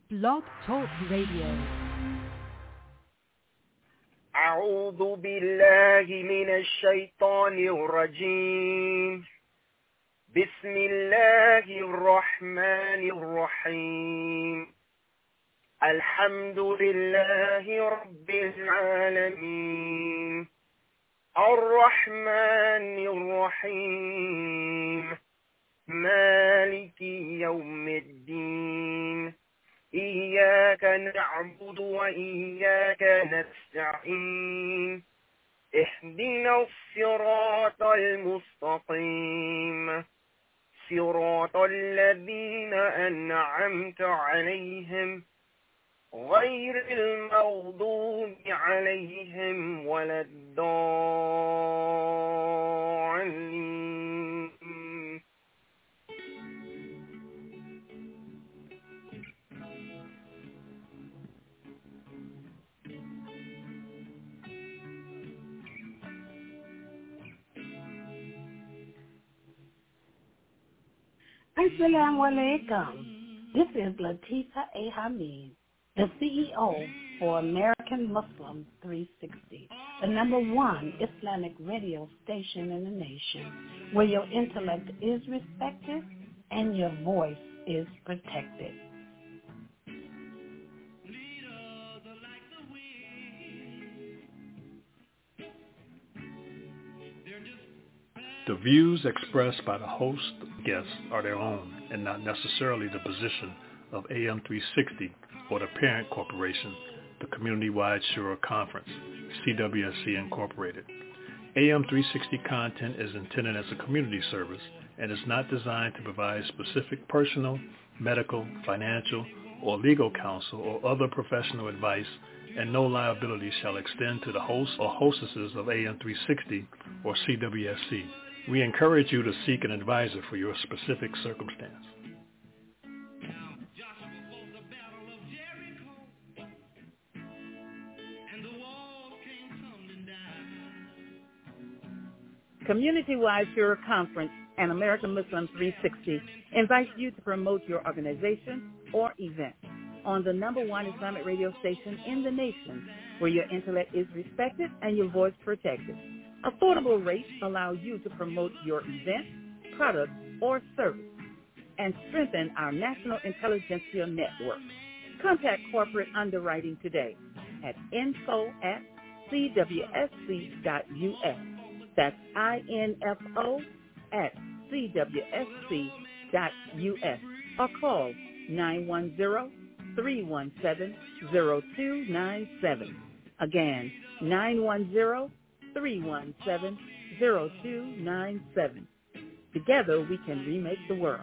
Blog Talk Radio. أعوذ بالله من الشيطان الرجيم. بسم الله الرحمن الرحيم. الحمد لله رب العالمين الرحمن الرحيم مالك يوم الدين إياك نعبد وإياك نستعين اهدنا الصراط المستقيم صراط الذين أنعمت عليهم غير المغضوب عليهم ولا الضالين. Assalamu alaikum. This is Latifa A. Hamid, the CEO for American Muslim 360, the #1 Islamic radio station in the nation, where your intellect is respected and your voice is protected. The views expressed by the host guests are their own and not necessarily the position of AM 360 or the parent corporation, the Community-Wide Shura Conference, CWSC Incorporated. AM 360 content is intended as a community service and is not designed to provide specific personal, medical, financial, or legal counsel or other professional advice, and no liability shall extend to the hosts or hostesses of AM 360 or CWSC. We encourage you to seek an advisor for your specific circumstance. Community-Wide Shura Conference and American Muslim 360 invites you to promote your organization or event on the #1 Islamic radio station in the nation, where your intellect is respected and your voice protected. Affordable rates allow you to promote your event, product, or service and strengthen our national intelligentsia network. Contact corporate underwriting today at info@cwsc.us. That's info@cwsc.us. Or call 910-317-0297. Again, 910-317-0297. Together we can remake the world.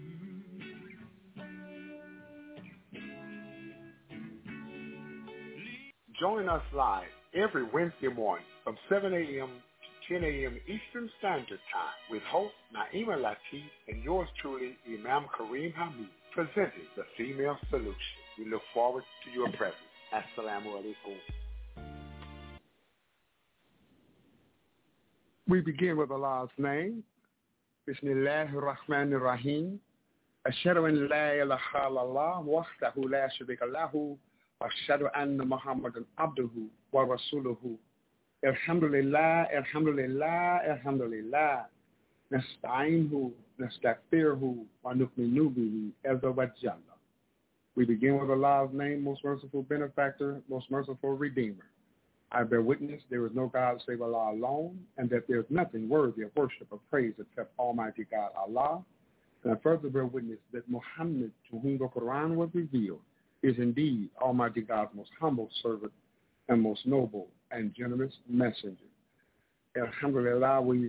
Join us live every Wednesday morning from 7 a.m. to 10 a.m. Eastern Standard Time with host Naima Latif and yours truly, Imam Kareem Hamid, presenting The Female Solution. We look forward to your presence. Assalamu alaikum. We begin with Allah's name. Bismillahir Rahmanir Rahim. Ashhadu an la ilaha illallah wahdahu la sharika lahu wa ashhadu anna Muhammadan abduhu wa rasuluhu. Alhamdulillah, alhamdulillah, alhamdulillah. Nasta'inhu, nastaghfiruhu, wa nu'minu bihi azza wa jalla. We begin with Allah's name, most merciful benefactor, most merciful redeemer. I bear witness there is no God save Allah alone, and that there is nothing worthy of worship or praise except Almighty God Allah. And I further bear witness that Muhammad, to whom the Quran was revealed, is indeed Almighty God's most humble servant and most noble and generous messenger. Alhamdulillah, we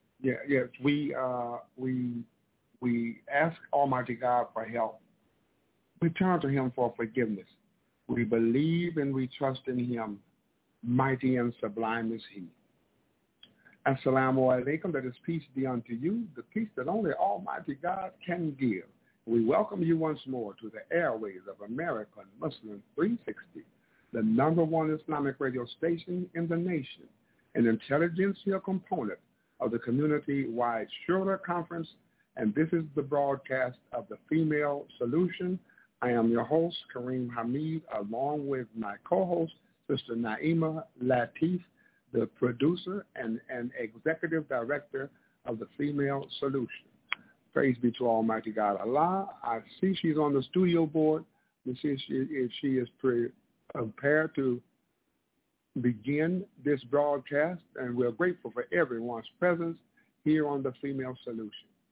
ask Almighty God for help. We turn to Him for forgiveness. We believe and we trust in Him. Mighty and sublime is He. Assalamu alaikum, that is peace be unto you, the peace that only Almighty God can give. We welcome you once more to the airways of American Muslim 360, the #1 Islamic radio station in the nation, an intelligentsia component of the Community-Wide Shura Conference, and this is the broadcast of the Female Solution. I am your host, Kareem Hamid, along with my co-host, Sister Naima Latif, the producer and executive director of the Female Solution. Praise be to Almighty God Allah. I see she's on the studio board. Let's see if she is prepared to begin this broadcast, and we're grateful for everyone's presence here on the Female Solution.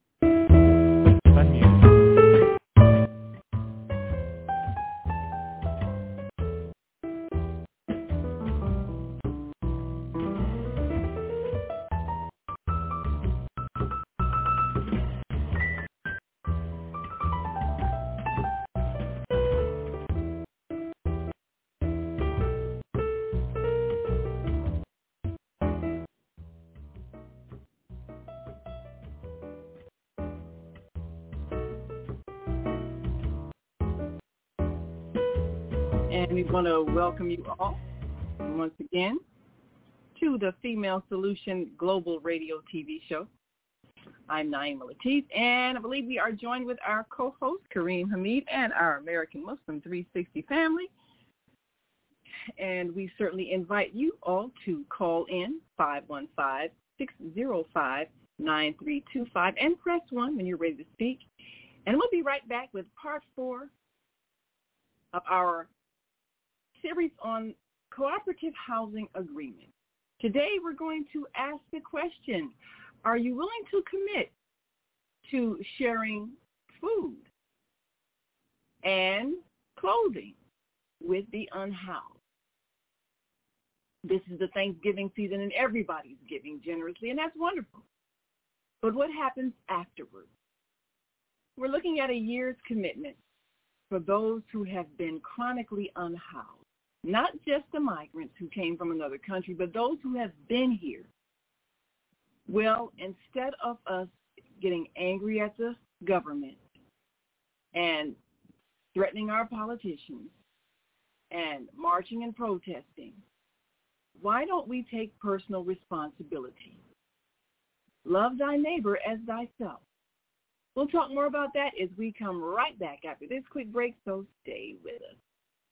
And we want to welcome you all once again to the Female Solution Global Radio TV show. I'm Naima Latif, and I believe we are joined with our co-host, Kareem Hamid, and our American Muslim 360 family. And we certainly invite you all to call in 515-605-9325 and press 1 when you're ready to speak. And we'll be right back with part 4 of our series on cooperative housing agreement. Today we're going to ask the question, are you willing to commit to sharing food and clothing with the unhoused? This is the Thanksgiving season and everybody's giving generously, and that's wonderful. But what happens afterwards? We're looking at a year's commitment for those who have been chronically unhoused. Not just the migrants who came from another country, but those who have been here. Well, instead of us getting angry at the government and threatening our politicians and marching and protesting, why don't we take personal responsibility? Love thy neighbor as thyself. We'll talk more about that as we come right back after this quick break, so stay with us.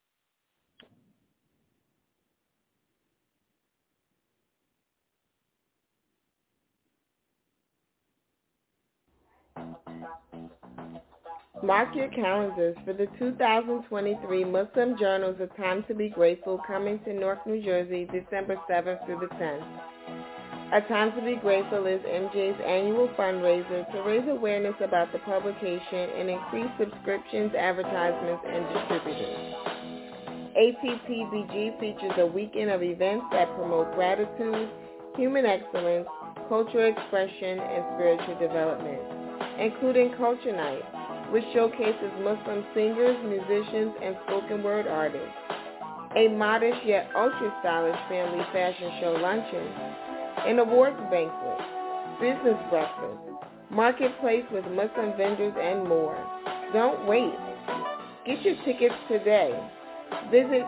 Mark your calendars for the 2023 Muslim Journals A Time to Be Grateful, coming to Newark, New Jersey, December 7th through the 10th. A Time to Be Grateful is MJ's annual fundraiser to raise awareness about the publication and increase subscriptions, advertisements, and distributors. ATTBG features a weekend of events that promote gratitude, human excellence, cultural expression, and spiritual development, including Culture Night, which showcases Muslim singers, musicians, and spoken word artists, a modest yet ultra-stylish family fashion show luncheon, an awards banquet, business breakfast, marketplace with Muslim vendors, and more. Don't wait. Get your tickets today. Visit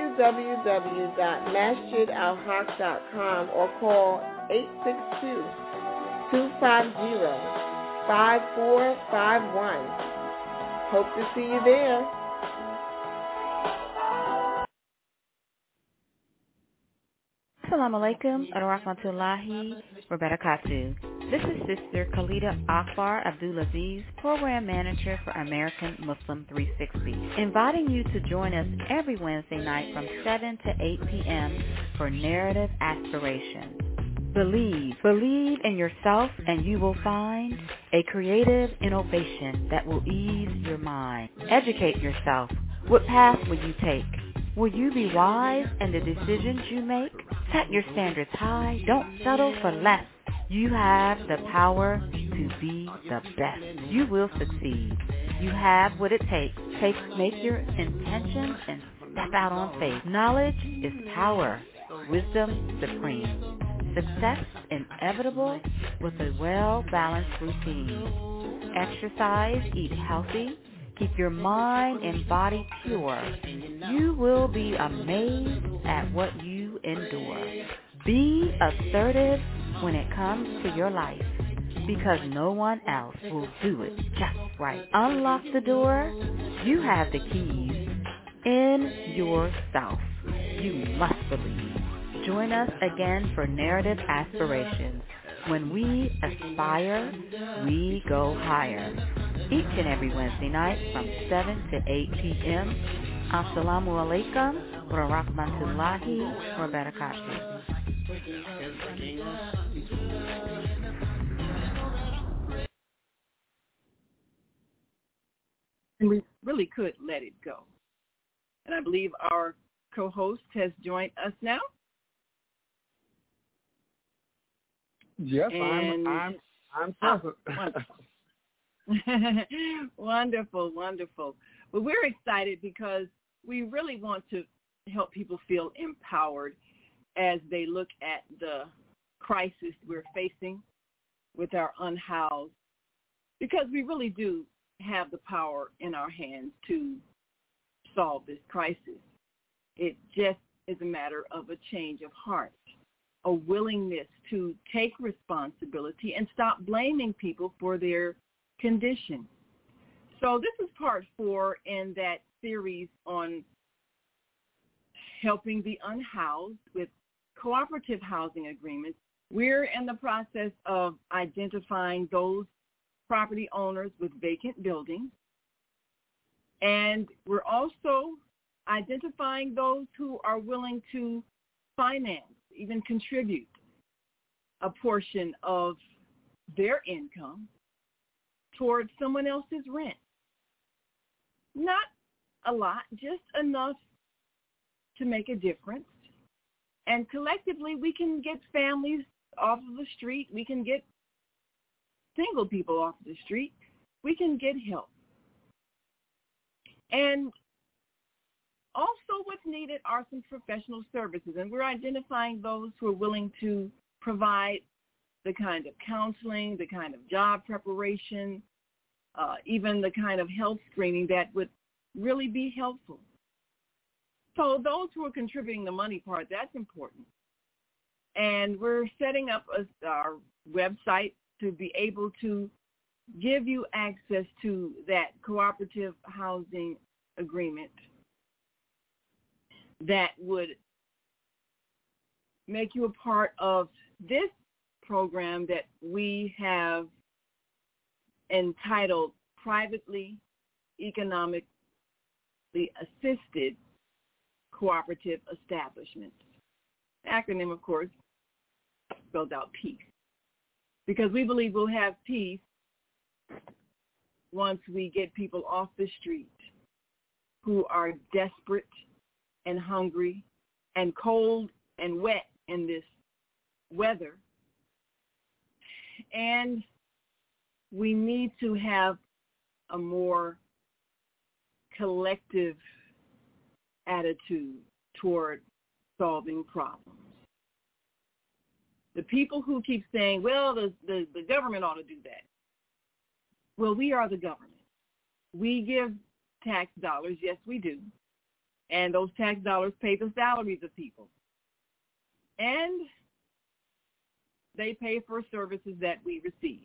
www.masjidalhaq.com or call 862-250-5451. Hope to see you there. Assalamu alaikum wa rahmatullahi wa barakatuh. This is Sister Khalida Akbar Abdulaziz, Program Manager for American Muslim 360, inviting you to join us every Wednesday night from 7 to 8 p.m. for Narrative Aspirations. Believe in yourself, and you will find a creative innovation that will ease your mind. Educate yourself. What path will you take? Will you be wise in the decisions you make? Set your standards high. Don't settle for less. You have the power to be the best. You will succeed. You have what it takes. Make your intentions and step out on faith. Knowledge is power. Wisdom supreme. Success inevitable with a well-balanced routine. Exercise, eat healthy, keep your mind and body pure. You will be amazed at what you endure. Be assertive when it comes to your life. because no one else will do it just right. Unlock the door. You have the keys in yourself. You must believe. Join us again for Narrative Aspirations. When we aspire, we go higher. Each and every Wednesday night from 7 to 8 p.m. Assalamu alaikum wa rahmatullahi wa barakatuh. And we really could let it go. And I believe our co-host has joined us now. Yes, and I'm present. Wonderful, wonderful. Well, we're excited because we really want to help people feel empowered as they look at the crisis we're facing with our unhoused, because we really do have the power in our hands to solve this crisis. It just is a matter of a change of heart, a willingness to take responsibility and stop blaming people for their condition. So this is part 4 in that series on helping the unhoused with cooperative housing agreements. We're in the process of identifying those property owners with vacant buildings, and we're also identifying those who are willing to finance, even contribute a portion of their income towards someone else's rent. Not a lot, just enough to make a difference. And collectively, we can get families off of the street. We can get single people off the street. We can get help. And also what's needed are some professional services. And we're identifying those who are willing to provide the kind of counseling, the kind of job preparation, even the kind of health screening that would really be helpful. So those who are contributing the money part, that's important. And we're setting up our website to be able to give you access to that cooperative housing agreement that would make you a part of this program that we have entitled Privately Economically Assisted Cooperative Establishments. Acronym, of course, spelled out peace. Because we believe we'll have peace once we get people off the street who are desperate and hungry and cold and wet in this weather. And we need to have a more collective attitude toward solving problems. The people who keep saying, well, the government ought to do that. Well, we are the government. We give tax dollars. Yes, we do. And those tax dollars pay the salaries of people. And they pay for services that we receive.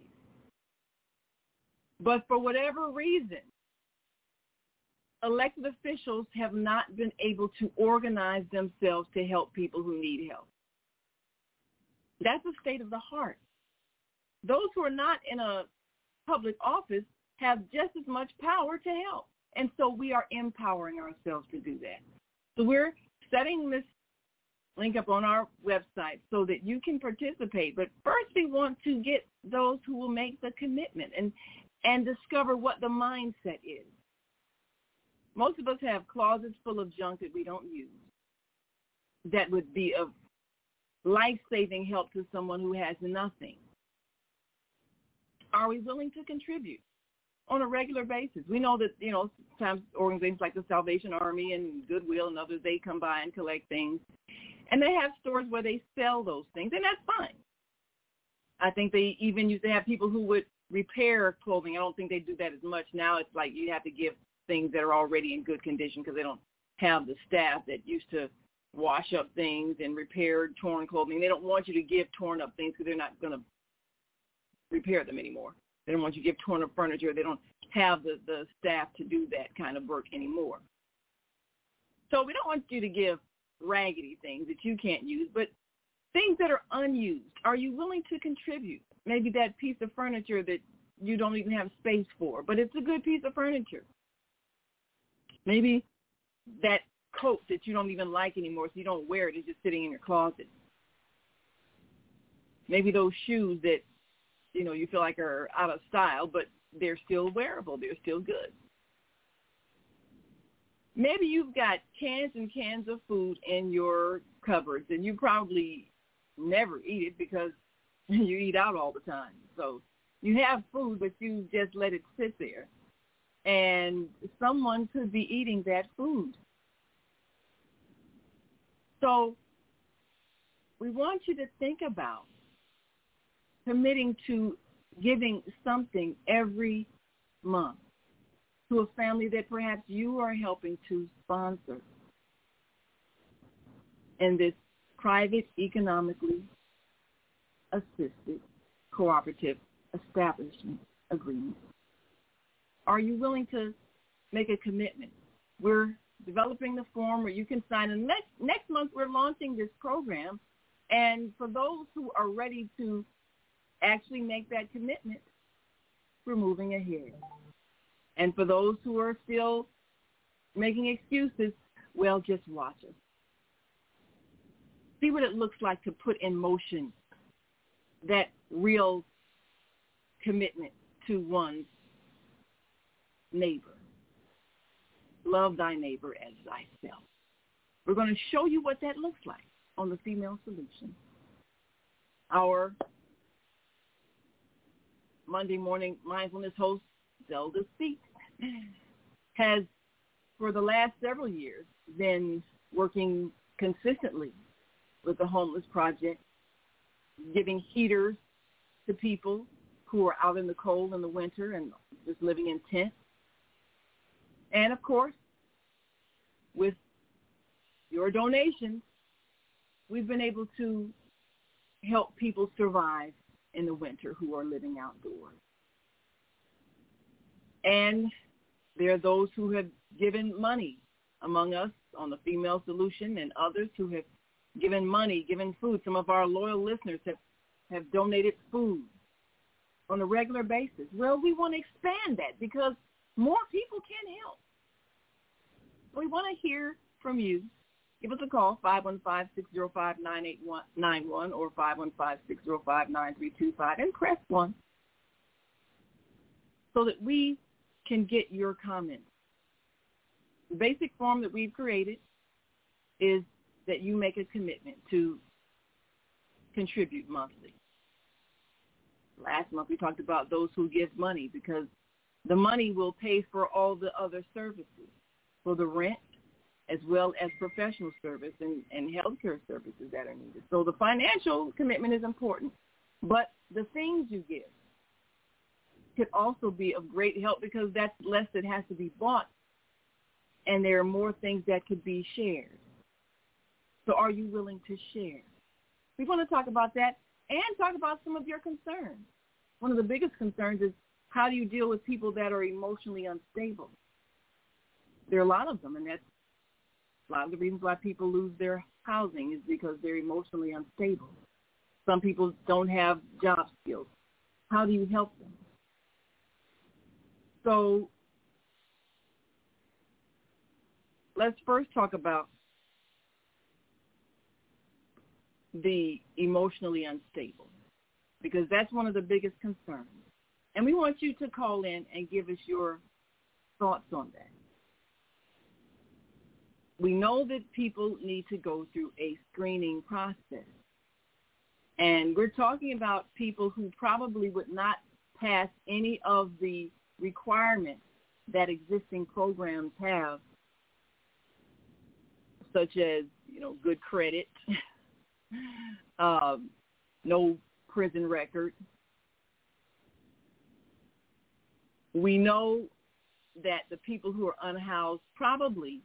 But for whatever reason, elected officials have not been able to organize themselves to help people who need help. That's a state of the heart. Those who are not in a public office have just as much power to help. And so we are empowering ourselves to do that. So we're setting this link up on our website so that you can participate. But first we want to get those who will make the commitment and discover what the mindset is. Most of us have closets full of junk that we don't use that would be of life-saving help to someone who has nothing. Are we willing to contribute on a regular basis? We know that, sometimes organizations like the Salvation Army and Goodwill and others, they come by and collect things. And they have stores where they sell those things, and that's fine. I think they even used to have people who would repair clothing. I don't think they do that as much now. It's like you have to give things that are already in good condition because they don't have the staff that used to wash up things and repair torn clothing. They don't want you to give torn up things because they're not going to repair them anymore. They don't want you to give torn up furniture. They don't have the staff to do that kind of work anymore. So we don't want you to give raggedy things that you can't use, but things that are unused. Are you willing to contribute? Maybe that piece of furniture that you don't even have space for, but it's a good piece of furniture. Maybe that coat that you don't even like anymore, so you don't wear it, is just sitting in your closet. Maybe those shoes that, you feel like are out of style, but they're still wearable. They're still good. Maybe you've got cans and cans of food in your cupboards, and you probably never eat it because you eat out all the time. So you have food, but you just let it sit there. And someone could be eating that food. So we want you to think about committing to giving something every month to a family that perhaps you are helping to sponsor in this private, economically assisted, cooperative establishment agreement. Are you willing to make a commitment? We're developing the form where you can sign. And next month we're launching this program. And for those who are ready to actually make that commitment, we're moving ahead. And for those who are still making excuses, well, just watch us. See what it looks like to put in motion that real commitment to one's neighbor. Love thy neighbor as thyself. We're going to show you what that looks like on the Female Solution. Our Monday morning mindfulness host, Zelda Speak, has for the last several years been working consistently with the Homeless Project, giving heaters to people who are out in the cold in the winter and just living in tents. And, of course, with your donations, we've been able to help people survive in the winter who are living outdoors. And there are those who have given money among us on the Female Solution and others who have given money, given food. Some of our loyal listeners have donated food on a regular basis. Well, we want to expand that because more people can help. We want to hear from you. Give us a call, 515-605-9891 or 515-605-9325, and press 1 so that we can get your comments. The basic form that we've created is that you make a commitment to contribute monthly. Last month we talked about those who give money because the money will pay for all the other services, for the rent, as well as professional service and healthcare services that are needed. So the financial commitment is important, but the things you give could also be of great help because that's less that has to be bought, and there are more things that could be shared. So are you willing to share? We want to talk about that and talk about some of your concerns. One of the biggest concerns is how do you deal with people that are emotionally unstable? There are a lot of them, and that's a lot of the reasons why people lose their housing is because they're emotionally unstable. Some people don't have job skills. How do you help them? So let's first talk about the emotionally unstable, because that's one of the biggest concerns. And we want you to call in and give us your thoughts on that. We know that people need to go through a screening process. And we're talking about people who probably would not pass any of the requirements that existing programs have, such as, good credit, no prison record. We know that the people who are unhoused probably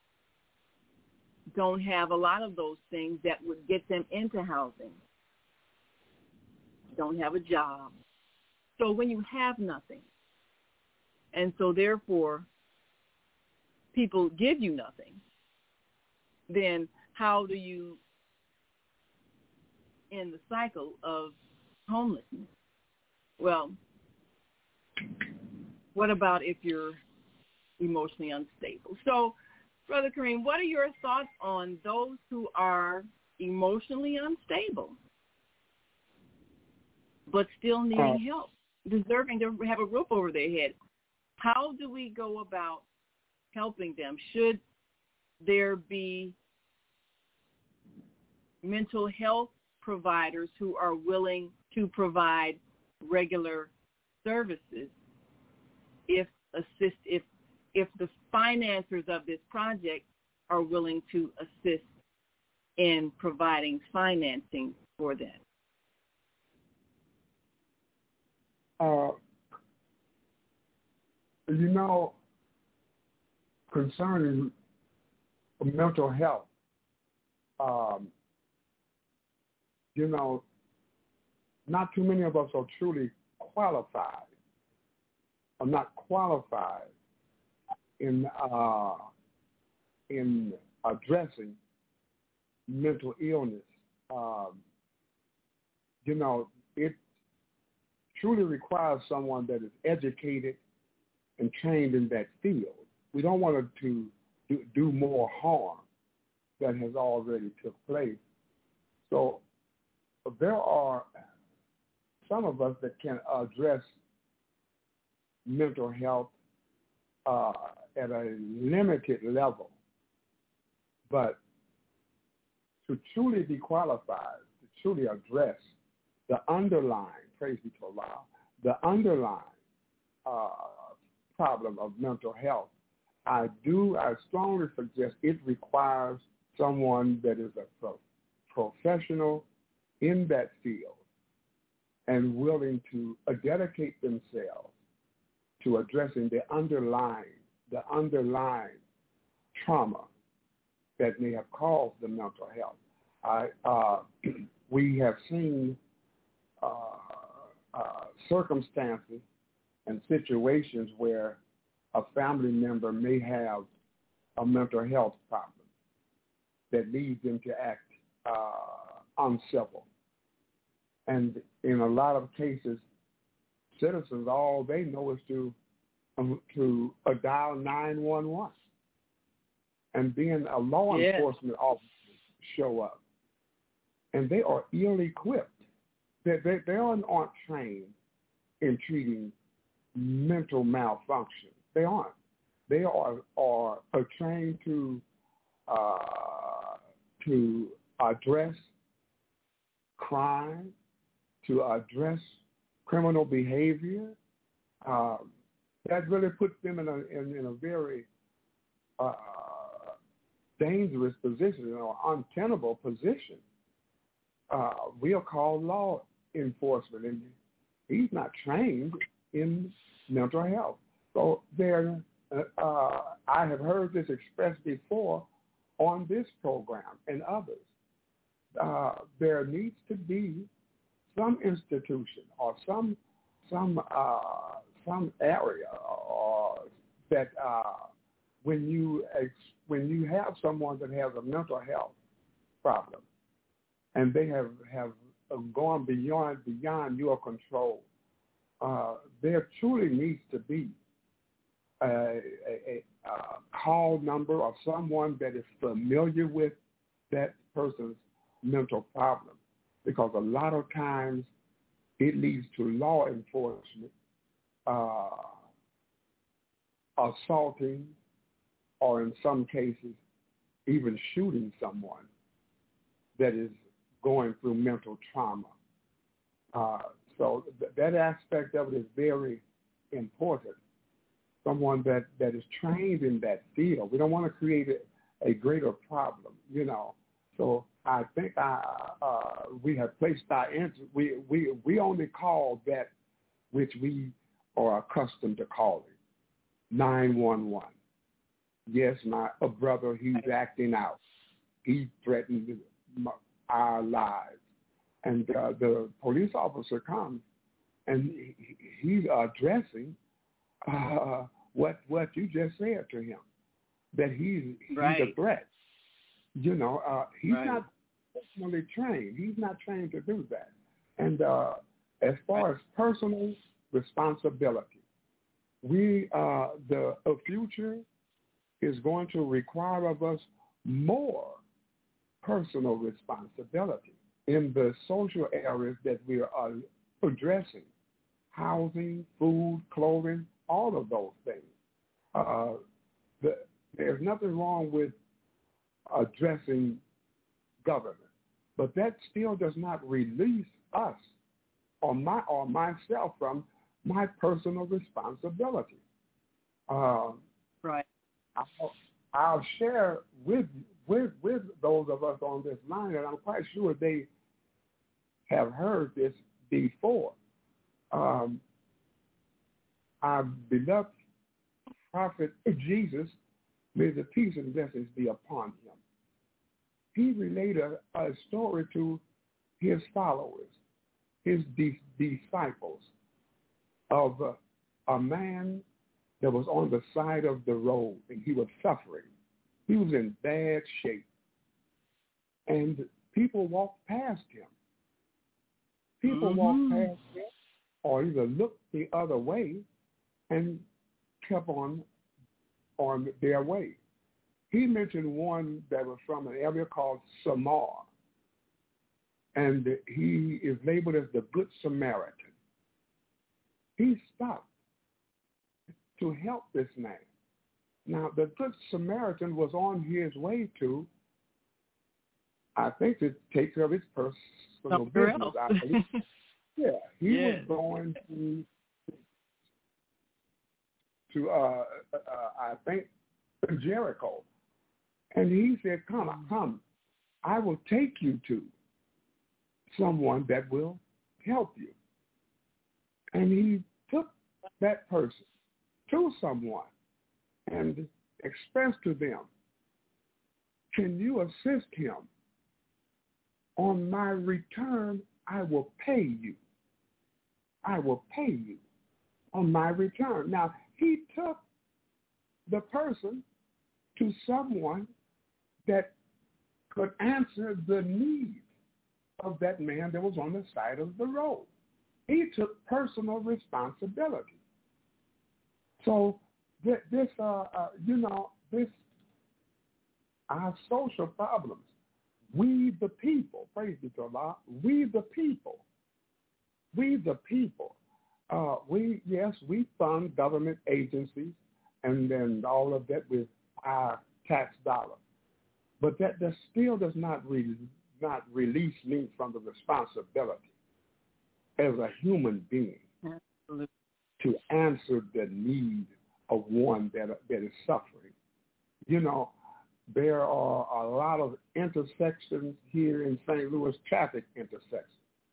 don't have a lot of those things that would get them into housing. Don't have a job, So when you have nothing, and so therefore people give you nothing, then how do you end the cycle of homelessness? Well, what about if you're emotionally unstable? So, Brother Kareem, what are your thoughts on those who are emotionally unstable but still needing help, deserving to have a roof over their head? How do we go about helping them? Should there be mental health providers who are willing to provide regular services if the financiers of this project are willing to assist in providing financing for that? Concerning mental health, not too many of us are truly qualified, or not qualified in addressing mental illness. It truly requires someone that is educated and trained in that field. We don't want to do more harm than has already took place. So there are some of us that can address mental health at a limited level, but to truly be qualified, to truly address the underlying, praise be to Allah, the underlying problem of mental health, I strongly suggest it requires someone that is a professional in that field and willing to dedicate themselves to addressing the underlying trauma that may have caused the mental health. We have seen circumstances and situations where a family member may have a mental health problem that leads them to act uncivil. And in a lot of cases, citizens, all they know is to dial 911. And then a law enforcement officer show up. And they are ill-equipped. They aren't trained in treating mental malfunction. They aren't. They are trained to address crime, to address criminal behavior. That really puts them in a very dangerous position, or untenable position. We'll call law enforcement, and he's not trained in mental health. So I have heard this expressed before on this program and others. There needs to be some institution or some area that when you have someone that has a mental health problem and they have gone beyond your control, there truly needs to be a call number of someone that is familiar with that person's mental problem, because a lot of times it leads to law enforcement assaulting, or in some cases even shooting someone that is going through mental trauma. So that aspect of it is very important. Someone that is trained in that field. We don't want to create a greater problem, So I think we have placed our answer. We only call that which we are accustomed to calling 911. Yes, a brother, he's acting out. He threatened our lives. And the police officer comes and he's addressing what you just said to him, that he's a threat. You know, he's not personally trained. He's not trained to do that. And as far as personal responsibility, the future is going to require of us more personal responsibility in the social areas that we are addressing: housing, food, clothing, all of those things. There's nothing wrong with addressing government, but that still does not release us or myself from my personal responsibility. Right. I'll share with those of us on this line, and I'm quite sure they have heard this before. Our beloved prophet Jesus, may the peace and blessings be upon him. He related a story to his followers, his disciples, of a man that was on the side of the road, and he was suffering. He was in bad shape. And people walked past him. People walked past him or either looked the other way and kept on their way. He mentioned one that was from an area called Samar, and he is labeled as the Good Samaritan. He stopped to help this man. Now, the Good Samaritan was on his way to, I think, to take care of his personal business. I believe. Yeah, he was going to I think, Jericho. And he said, come, I will take you to someone that will help you. And he took that person to someone and expressed to them, can you assist him? On my return, I will pay you. I will pay you on my return. Now, he took the person to someone that could answer the needs of that man that was on the side of the road. He took personal responsibility. So this, our social problems, we the people, praise be to Allah, we the people, we fund government agencies and then all of that with our tax dollars. But that still does not release me from the responsibility as a human being to answer the need of one that is suffering. You know, there are a lot of intersections here in St. Louis, traffic intersections.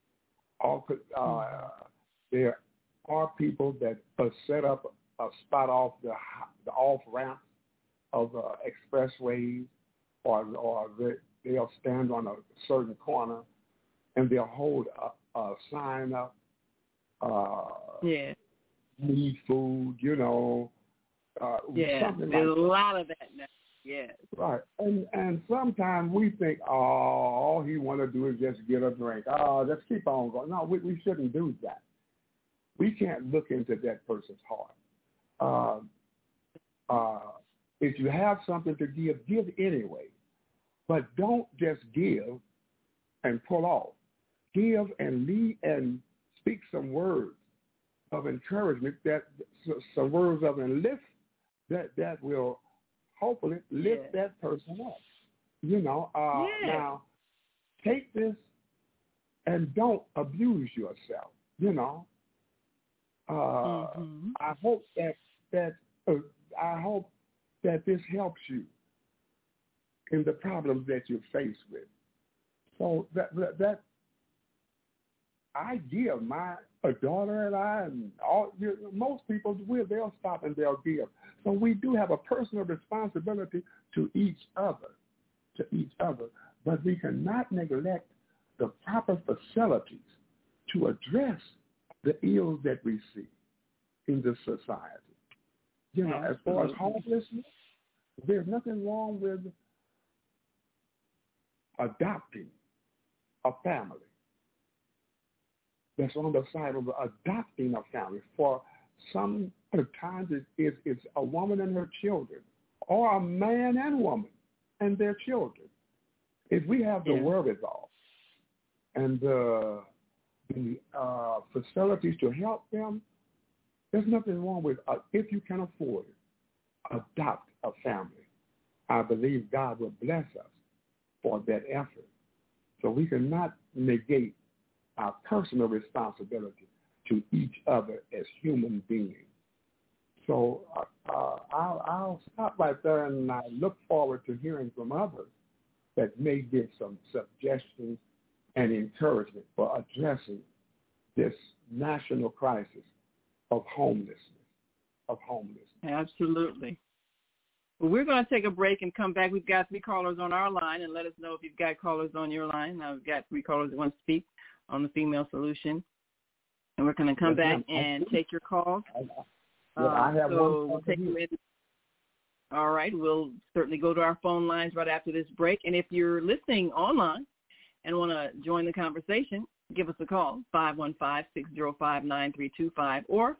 There are people that set up a spot off the off ramp of expressways, or they'll stand on a certain corner and they'll hold a sign up. Need food, you know. Something there's like a lot of that now. Yes. Right. And sometimes we think, all he want to do is just get a drink. Just keep on going. No, we shouldn't do that. We can't look into that person's heart. If you have something to give anyway. But don't just give and pull off. Give and lead and speak some words of encouragement, some words of enlist that will hopefully lift that person up. You know, now take this and don't abuse yourself. You know, I hope that this helps you in the problems that you're faced with. So that I give a daughter and I and most people they'll stop and they'll give. So we do have a personal responsibility to each other, but we cannot neglect the proper facilities to address the ills that we see in the society. As far as homelessness, there's nothing wrong with adopting a family. That's on the side of adopting a family. For some times it's a woman and her children, or a man and woman and their children. If we have the wherewithal and the facilities to help them, there's nothing wrong with, if you can afford it, adopt a family. I believe God will bless us for that effort. So we cannot negate our personal responsibility to each other as human beings. So I'll stop right there, and I look forward to hearing from others that may give some suggestions and encouragement for addressing this national crisis of homelessness. Absolutely. Well, we're going to take a break and come back. We've got 3 callers on our line, and let us know if you've got callers on your line. Now we've got 3 callers that want to speak on the Female Solution, and we're going to come back and take your calls. I have one. We'll take you in. All right. We'll certainly go to our phone lines right after this break. And if you're listening online and want to join the conversation, give us a call, 515-605-9325 or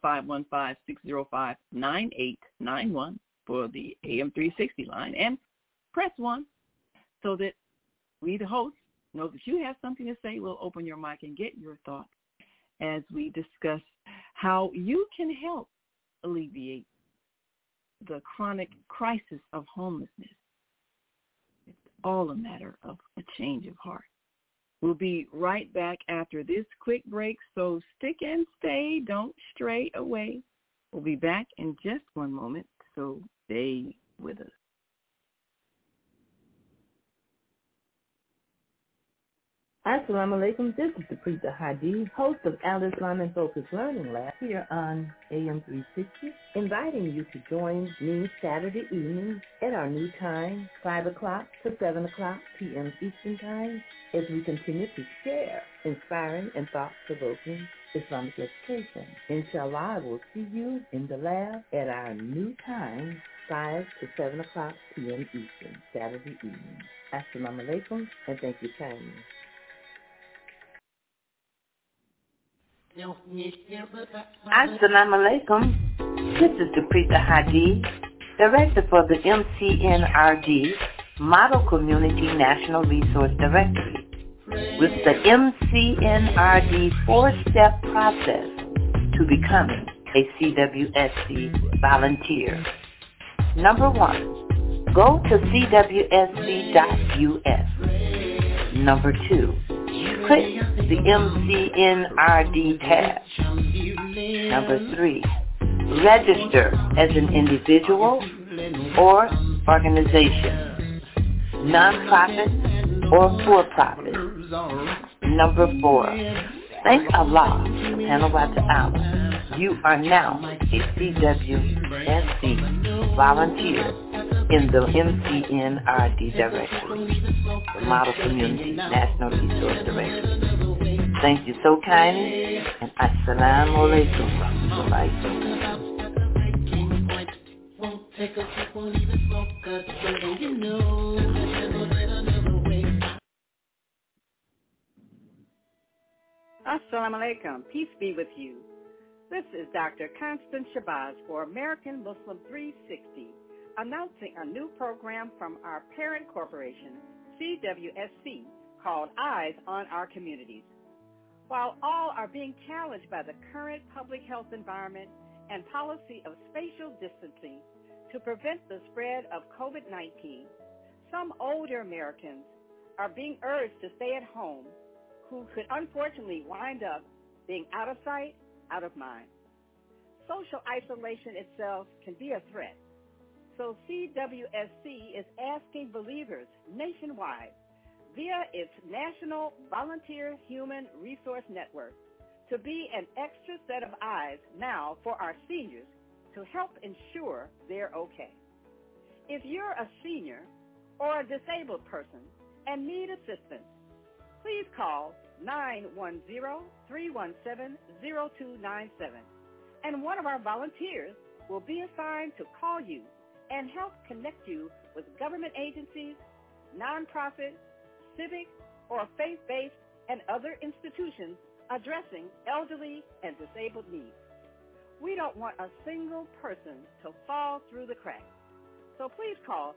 515-605-9891 for the AM 360 line. And press 1 so that we, the hosts, know that you have something to say. We'll open your mic and get your thoughts as we discuss how you can help alleviate the chronic crisis of homelessness. It's all a matter of a change of heart. We'll be right back after this quick break, so stick and stay. Don't stray away. We'll be back in just one moment, so stay with us. Assalamu alaikum. This is Duprita Hadi, host of Al Islam and Focus Learning Lab here on AM 360, inviting you to join me Saturday evening at our new time, 5 o'clock to 7 o'clock p.m. Eastern Time, as we continue to share inspiring and thought-provoking Islamic education. Inshallah, I will see you in the lab at our new time, 5 to 7 o'clock p.m. Eastern, Saturday evening. Assalamu alaikum, and thank you kindly. Assalamu alaikum. This is Duprita Hadi, Director for the MCNRD, Model Community National Resource Directory, with the MCNRD 4-step process to becoming a CWSC volunteer. Number 1, go to cwsc.us. Number 2, click the MCNRD tab. Number 3, register as an individual or organization, non-profit or for-profit. Number 4, thank Allah subhanahu wa ta'ala. You are now a CWSC volunteer in the MCNRD directory, the Model Community National Resource Directory. Thank you so kindly, and assalamu alaikum wa rahmatullahi Assalamu alaikum. Peace be with you. This is Dr. Constance Shabazz for American Muslim 360, announcing a new program from our parent corporation, CWSC, called Eyes on Our Communities. While all are being challenged by the current public health environment and policy of spatial distancing to prevent the spread of COVID-19, some older Americans are being urged to stay at home who could unfortunately wind up being out of sight, out of mind. Social isolation itself can be a threat. So CWSC is asking believers nationwide via its National Volunteer Human Resource Network to be an extra set of eyes now for our seniors to help ensure they're okay. If you're a senior or a disabled person and need assistance, please call 910-317-0297. And one of our volunteers will be assigned to call you and help connect you with government agencies, nonprofit, civic, or faith-based and other institutions addressing elderly and disabled needs. We don't want a single person to fall through the cracks. So please call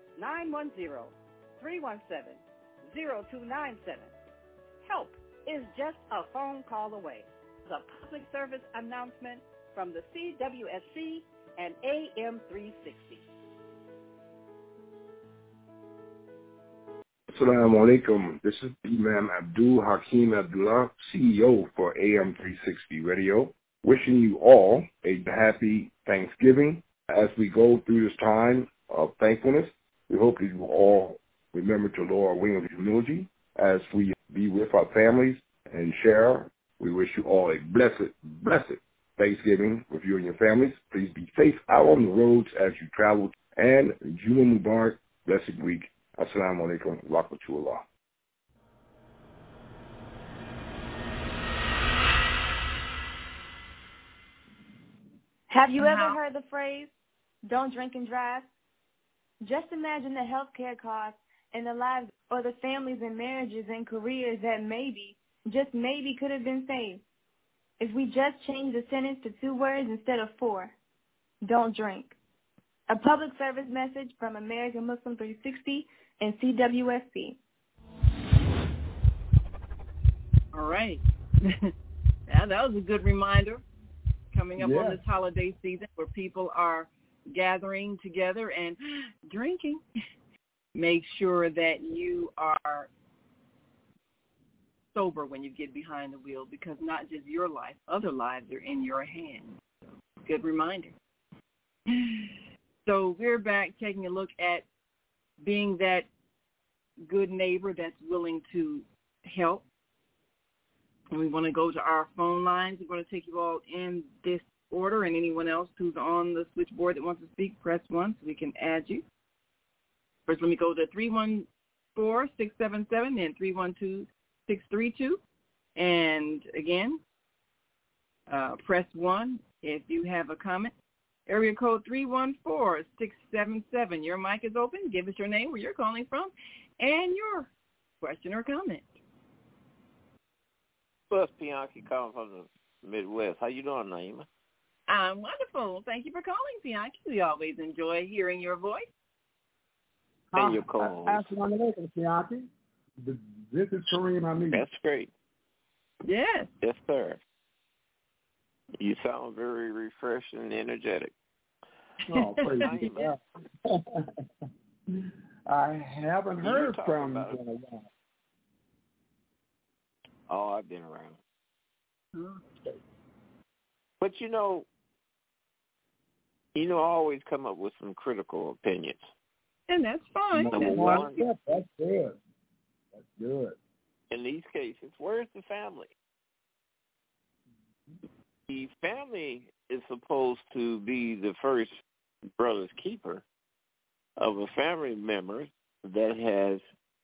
910-317-0297. Help is just a phone call away. It's a public service announcement from the CWSC and AM 360. Assalamu alaikum. This is Imam Abdul Hakim Abdullah, CEO for AM 360 Radio, wishing you all a happy Thanksgiving. As we go through this time of thankfulness, we hope that you will all remember to lower our wing of humility as we be with our families and share. We wish you all a blessed Thanksgiving with you and your families. Please be safe out on the roads as you travel. And Juma Mubarak, blessed week. Assalamu alaikum wa rahmatullah. Have you ever heard the phrase, don't drink and drive? Just imagine the health care costs and the lives or the families and marriages and careers that maybe, just maybe, could have been saved if we just changed the sentence to 2 words instead of 4. Don't drink. A public service message from American Muslim 360 and CWSC. All right. Yeah, that was a good reminder coming up on this holiday season where people are gathering together and drinking. Make sure that you are sober when you get behind the wheel, because not just your life, other lives are in your hands. So, good reminder. So we're back taking a look at being that good neighbor that's willing to help. And we want to go to our phone lines. We're going to take you all in this order, and anyone else who's on the switchboard that wants to speak, press 1 so we can add you. First, let me go to 314-677 and 312-632. And again, press 1 if you have a comment. Area code 314-677. Your mic is open. Give us your name, where you're calling from, and your question or comment. Plus, Bianchi calling from the Midwest. How you doing, Naima? I'm wonderful. Thank you for calling, Bianchi. We always enjoy hearing your voice. And your calls. Assalamu alaikum, Bianchi. This is Kareem Hamid. That's great. Yes. Yes, sir. You sound very refreshing and energetic. Oh, praise God. I haven't heard from you in a while. Oh, I've been around. But I always come up with some critical opinions. And that's fine. That's good. That's good. In these cases, where's the family? The family is supposed to be the first brother's keeper of a family member that has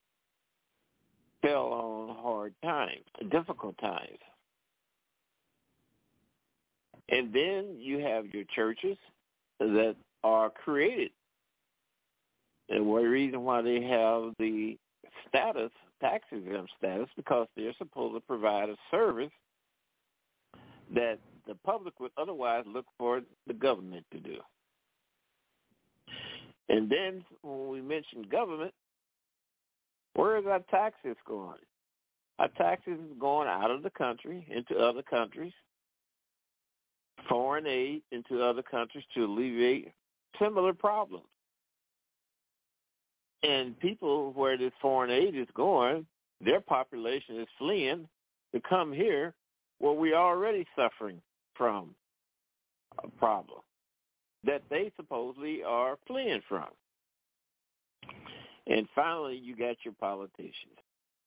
fell on hard times, difficult times. And then you have your churches that are created. And one reason why they have the status, tax-exempt status, because they're supposed to provide a service that the public would otherwise look for the government to do. And then when we mention government, where is our taxes going? Our taxes is going out of the country into other countries, foreign aid into other countries to alleviate similar problems. And people where this foreign aid is going, their population is fleeing to come here where we're already suffering from a problem that they supposedly are fleeing from. And finally, you got your politicians.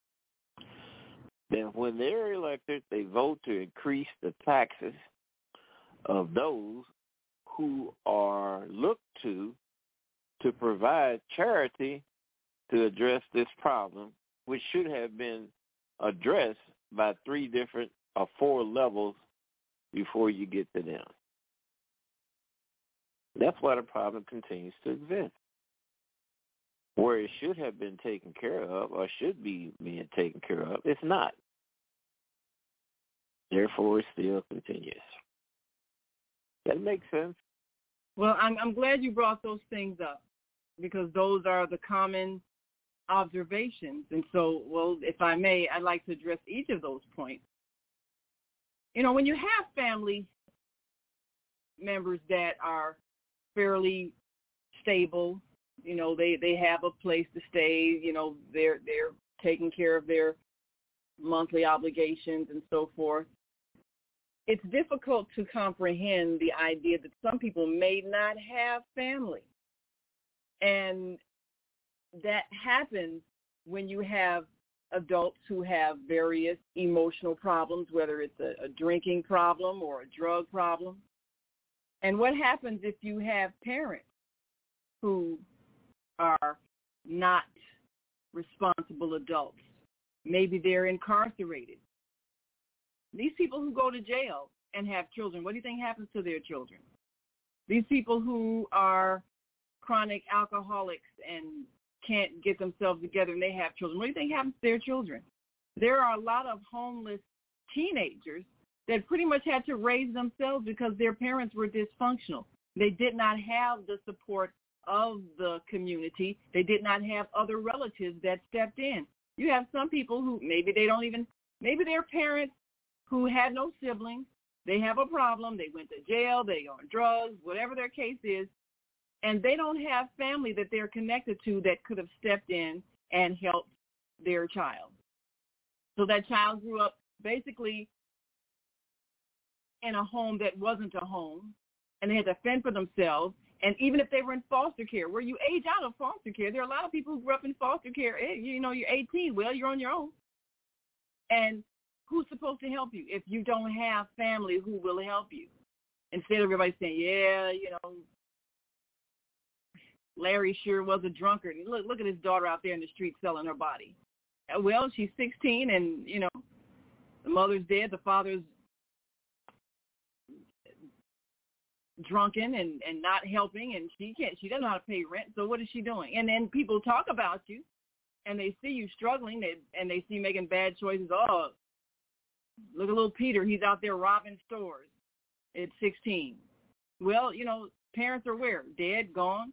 Then when they're elected, they vote to increase the taxes of those who are looked to provide charity to address this problem, which should have been addressed by 3 different or 4 levels before you get to them. That's why the problem continues to exist. Where it should have been taken care of or should be being taken care of, it's not. Therefore, it still continues. That makes sense. Well, I'm glad you brought those things up because those are the common observations. And so, well, if I may, I'd like to address each of those points. You know, when you have family members that are fairly stable, you know, they have a place to stay, you know, they're taking care of their monthly obligations and so forth. It's difficult to comprehend the idea that some people may not have family. And that happens when you have adults who have various emotional problems, whether it's a drinking problem or a drug problem. And what happens if you have parents who are not responsible adults? Maybe they're incarcerated. These people who go to jail and have children, what do you think happens to their children? These people who are chronic alcoholics and can't get themselves together and they have children, what do you think happens to their children? There are a lot of homeless teenagers that pretty much had to raise themselves because their parents were dysfunctional. They did not have the support of the community. They did not have other relatives that stepped in. You have some people who maybe their parents who had no siblings, they have a problem, they went to jail, they are on drugs, whatever their case is, and they don't have family that they're connected to that could have stepped in and helped their child. So that child grew up basically in a home that wasn't a home, and they had to fend for themselves. And even if they were in foster care, where you age out of foster care, there are a lot of people who grew up in foster care. You know, you're 18, well, you're on your own. And who's supposed to help you if you don't have family who will help you? Instead of everybody saying, yeah, you know, Larry sure was a drunkard. Look at his daughter out there in the street selling her body. Well, she's 16 and, you know, the mother's dead, the father's drunken and not helping, and she doesn't know how to pay rent, so what is she doing? And then people talk about you and they see you struggling and they see you making bad choices. Oh, look at little Peter, he's out there robbing stores at 16. Well, you know, parents are where? Dead, gone.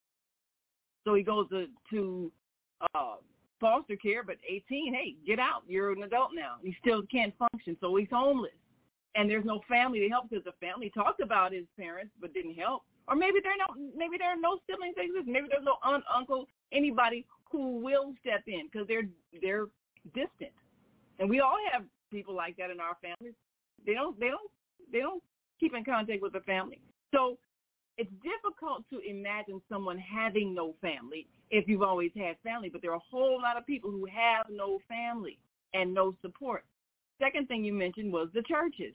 So he goes to foster care, but 18, hey, get out, you're an adult now. He still can't function, so he's homeless. And there's no family to help because the family talked about his parents but didn't help. Or maybe there are no siblings that exist. Maybe there's no aunt, uncle, anybody who will step in because they're distant. And we all have people like that in our families. They don't keep in contact with the family. So it's difficult to imagine someone having no family if you've always had family, but there are a whole lot of people who have no family and no support. Second thing you mentioned was the churches.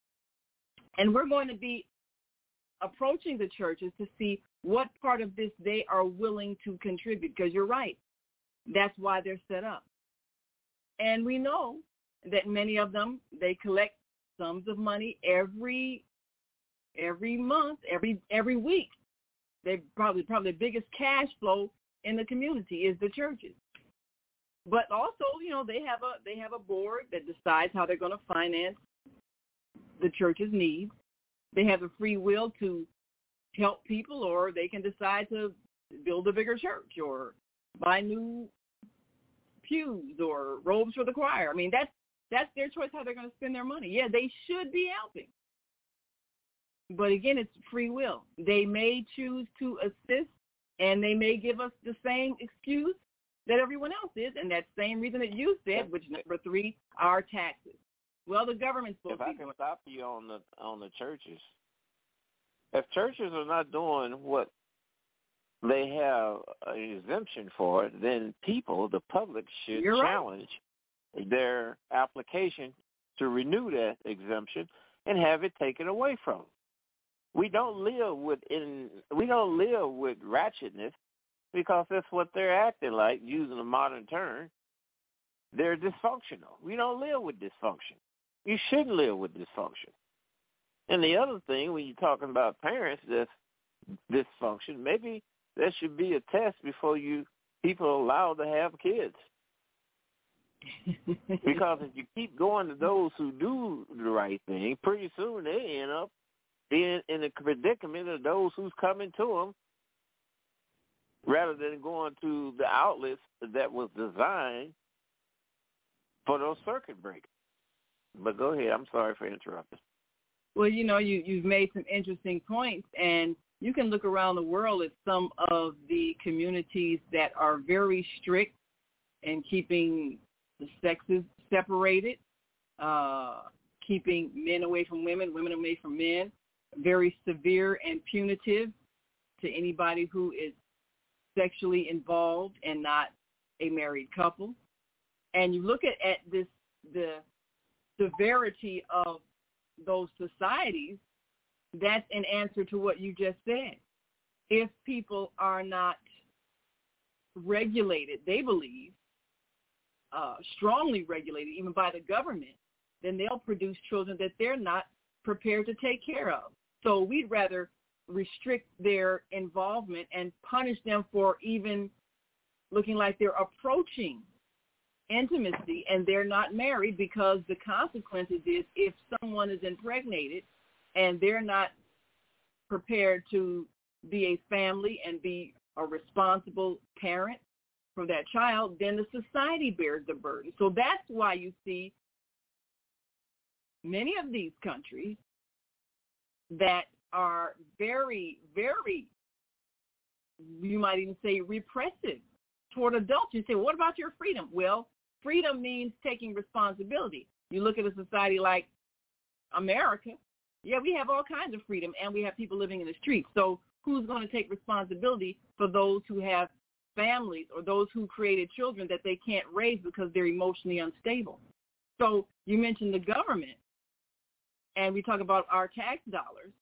And we're going to be approaching the churches to see what part of this they are willing to contribute, because you're right. That's why they're set up. And we know that many of them, they collect sums of money every month, every week. They probably the biggest cash flow in the community is the churches. But also, you know, they have a board that decides how they're going to finance the church's needs. They have the free will to help people, or they can decide to build a bigger church or buy new pews or robes for the choir. I mean, that's their choice how they're going to spend their money. Yeah, they should be helping. But again, it's free will. They may choose to assist, and they may give us the same excuse that everyone else is, and that same reason that you said, which number 3, are taxes. Well, the government's supposed to be doing. If I can stop you on the churches, if churches are not doing what they have an exemption for, then the public should challenge their application to renew that exemption and have it taken away from them. We don't live with ratchetness because that's what they're acting like, using a modern term. they're dysfunctional. We don't live with dysfunction. You shouldn't live with dysfunction. And the other thing, when you're talking about parents that's dysfunction, maybe there should be a test before people are allowed to have kids. Because if you keep going to those who do the right thing, pretty soon they end up being in the predicament of those who's coming to them, rather than going to the outlets that was designed for those circuit breakers. But go ahead. I'm sorry for interrupting. Well, you've made some interesting points, and you can look around the world at some of the communities that are very strict in keeping the sexes separated, keeping men away from women, women away from men, very severe and punitive to anybody who is sexually involved and not a married couple. And you look at the severity of those societies, that's an answer to what you just said. If people are not regulated, they believe, strongly regulated even by the government, then they'll produce children that they're not prepared to take care of. So we'd rather restrict their involvement and punish them for even looking like they're approaching intimacy and they're not married, because the consequences is if someone is impregnated and they're not prepared to be a family and be a responsible parent for that child, then the society bears the burden. So that's why you see many of these countries that are very, very, you might even say, repressive toward adults. You say, well, what about your freedom? Well, freedom means taking responsibility. You look at a society like America, yeah, we have all kinds of freedom, and we have people living in the streets. So who's going to take responsibility for those who have families or those who created children that they can't raise because they're emotionally unstable? So you mentioned the government, and we talk about our tax dollars,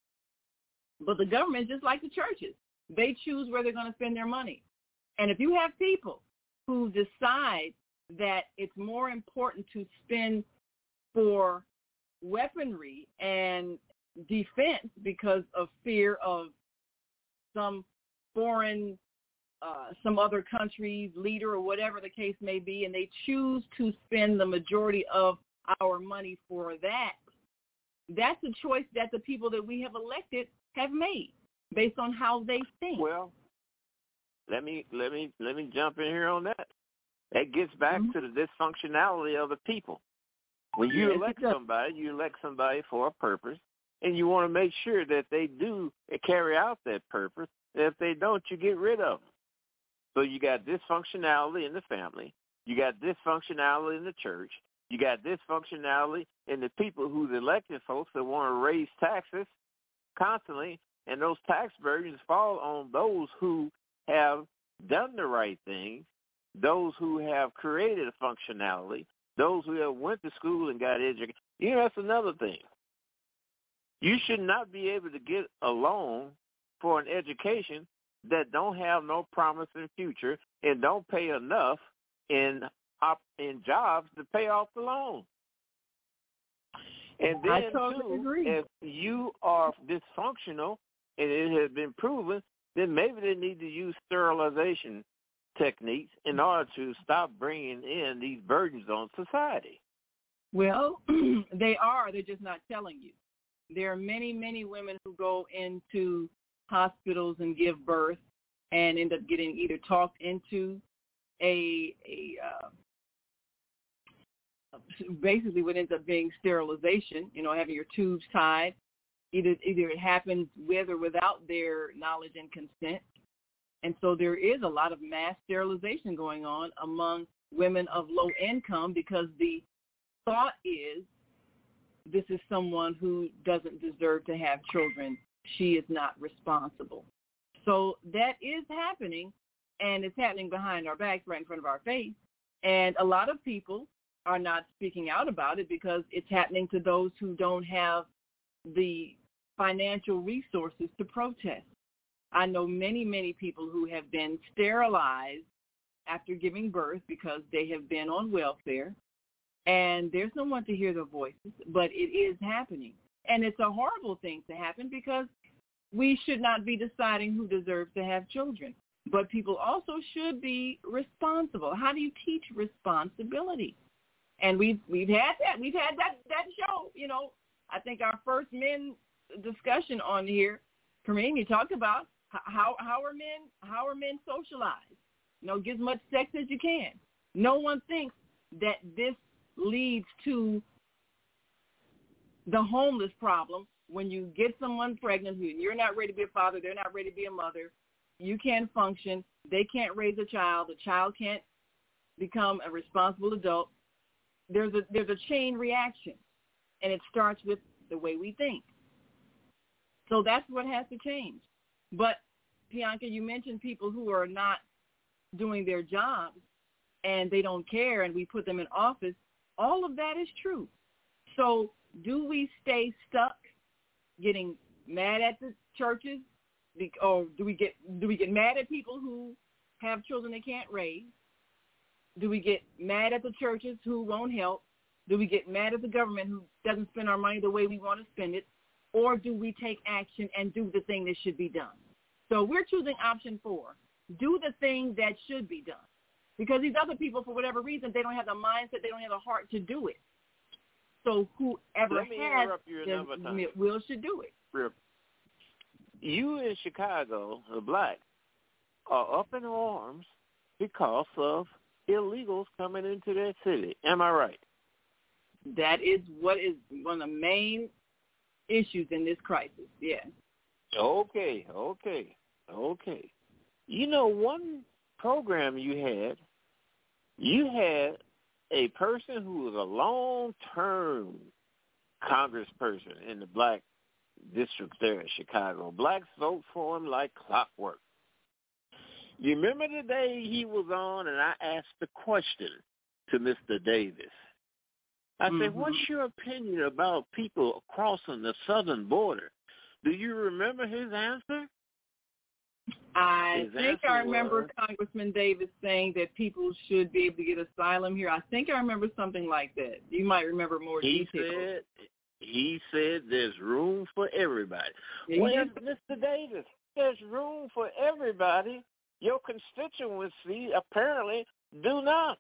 but the government, just like the churches, they choose where they're going to spend their money. And if you have people who decide that it's more important to spend for weaponry and defense because of fear of some foreign, some other country's leader or whatever the case may be, and they choose to spend the majority of our money for that, that's a choice that the people that we have elected have made based on how they think. Well, let me jump in here on that. That gets back to the dysfunctionality of the people. When you elect somebody for a purpose, and you want to make sure that they do carry out that purpose. And if they don't, you get rid of them. So you got dysfunctionality in the family. You got dysfunctionality in the church. You got dysfunctionality in the people who's elected folks that want to raise taxes constantly, and those tax burdens fall on those who have done the right thing, those who have created a functionality, those who have went to school and got educated. That's another thing. You should not be able to get a loan for an education that don't have no promise in the future and don't pay enough in jobs to pay off the loan. And then, if you are dysfunctional and it has been proven, then maybe they need to use sterilization techniques in order to stop bringing in these burdens on society. Well, they are. They're just not telling you. There are many, many women who go into hospitals and give birth and end up getting either talked into basically what ends up being sterilization, having your tubes tied. Either it happens with or without their knowledge and consent. And so there is a lot of mass sterilization going on among women of low income because the thought is this is someone who doesn't deserve to have children. She is not responsible. So that is happening, and it's happening behind our backs, right in front of our face. And a lot of people are not speaking out about it because it's happening to those who don't have the financial resources to protest. I know many, many people who have been sterilized after giving birth because they have been on welfare, and there's no one to hear their voices, but it is happening. And it's a horrible thing to happen because we should not be deciding who deserves to have children. But people also should be responsible. How do you teach responsibility? And we've had that. We've had that show. You know, I think our first men discussion on here, Kareem, you talked about how are men socialized? You know, get as much sex as you can. No one thinks that this leads to the homeless problem. When you get someone pregnant who you're not ready to be a father, they're not ready to be a mother, you can't function, they can't raise a child, the child can't become a responsible adult. There's a chain reaction, and it starts with the way we think. So that's what has to change. But, Bianca, you mentioned people who are not doing their jobs and they don't care and we put them in office. All of that is true. So do we stay stuck getting mad at the churches, or do we get mad at people who have children they can't raise? Do we get mad at the churches who won't help? Do we get mad at the government who doesn't spend our money the way we want to spend it? Or do we take action and do the thing that should be done? So we're choosing option 4. Do the thing that should be done. Because these other people, for whatever reason, they don't have the mindset, they don't have the heart to do it. So whoever has the will should do it. You in Chicago, the black, are up in arms because of illegals coming into their city. Am I right? That is what is one of the main issues in this crisis, yes. Okay. You know, one program you had a person who was a long-term congressperson in the black district there in Chicago. Blacks vote for him like clockwork. You remember the day he was on and I asked the question to Mr. Davis. I said, what's your opinion about people crossing the southern border? Do you remember his answer? I think I remember Congressman Davis saying that people should be able to get asylum here. I think I remember something like that. You might remember more details. He said there's room for everybody. Well, Mr. Davis, there's room for everybody. Your constituency apparently do not.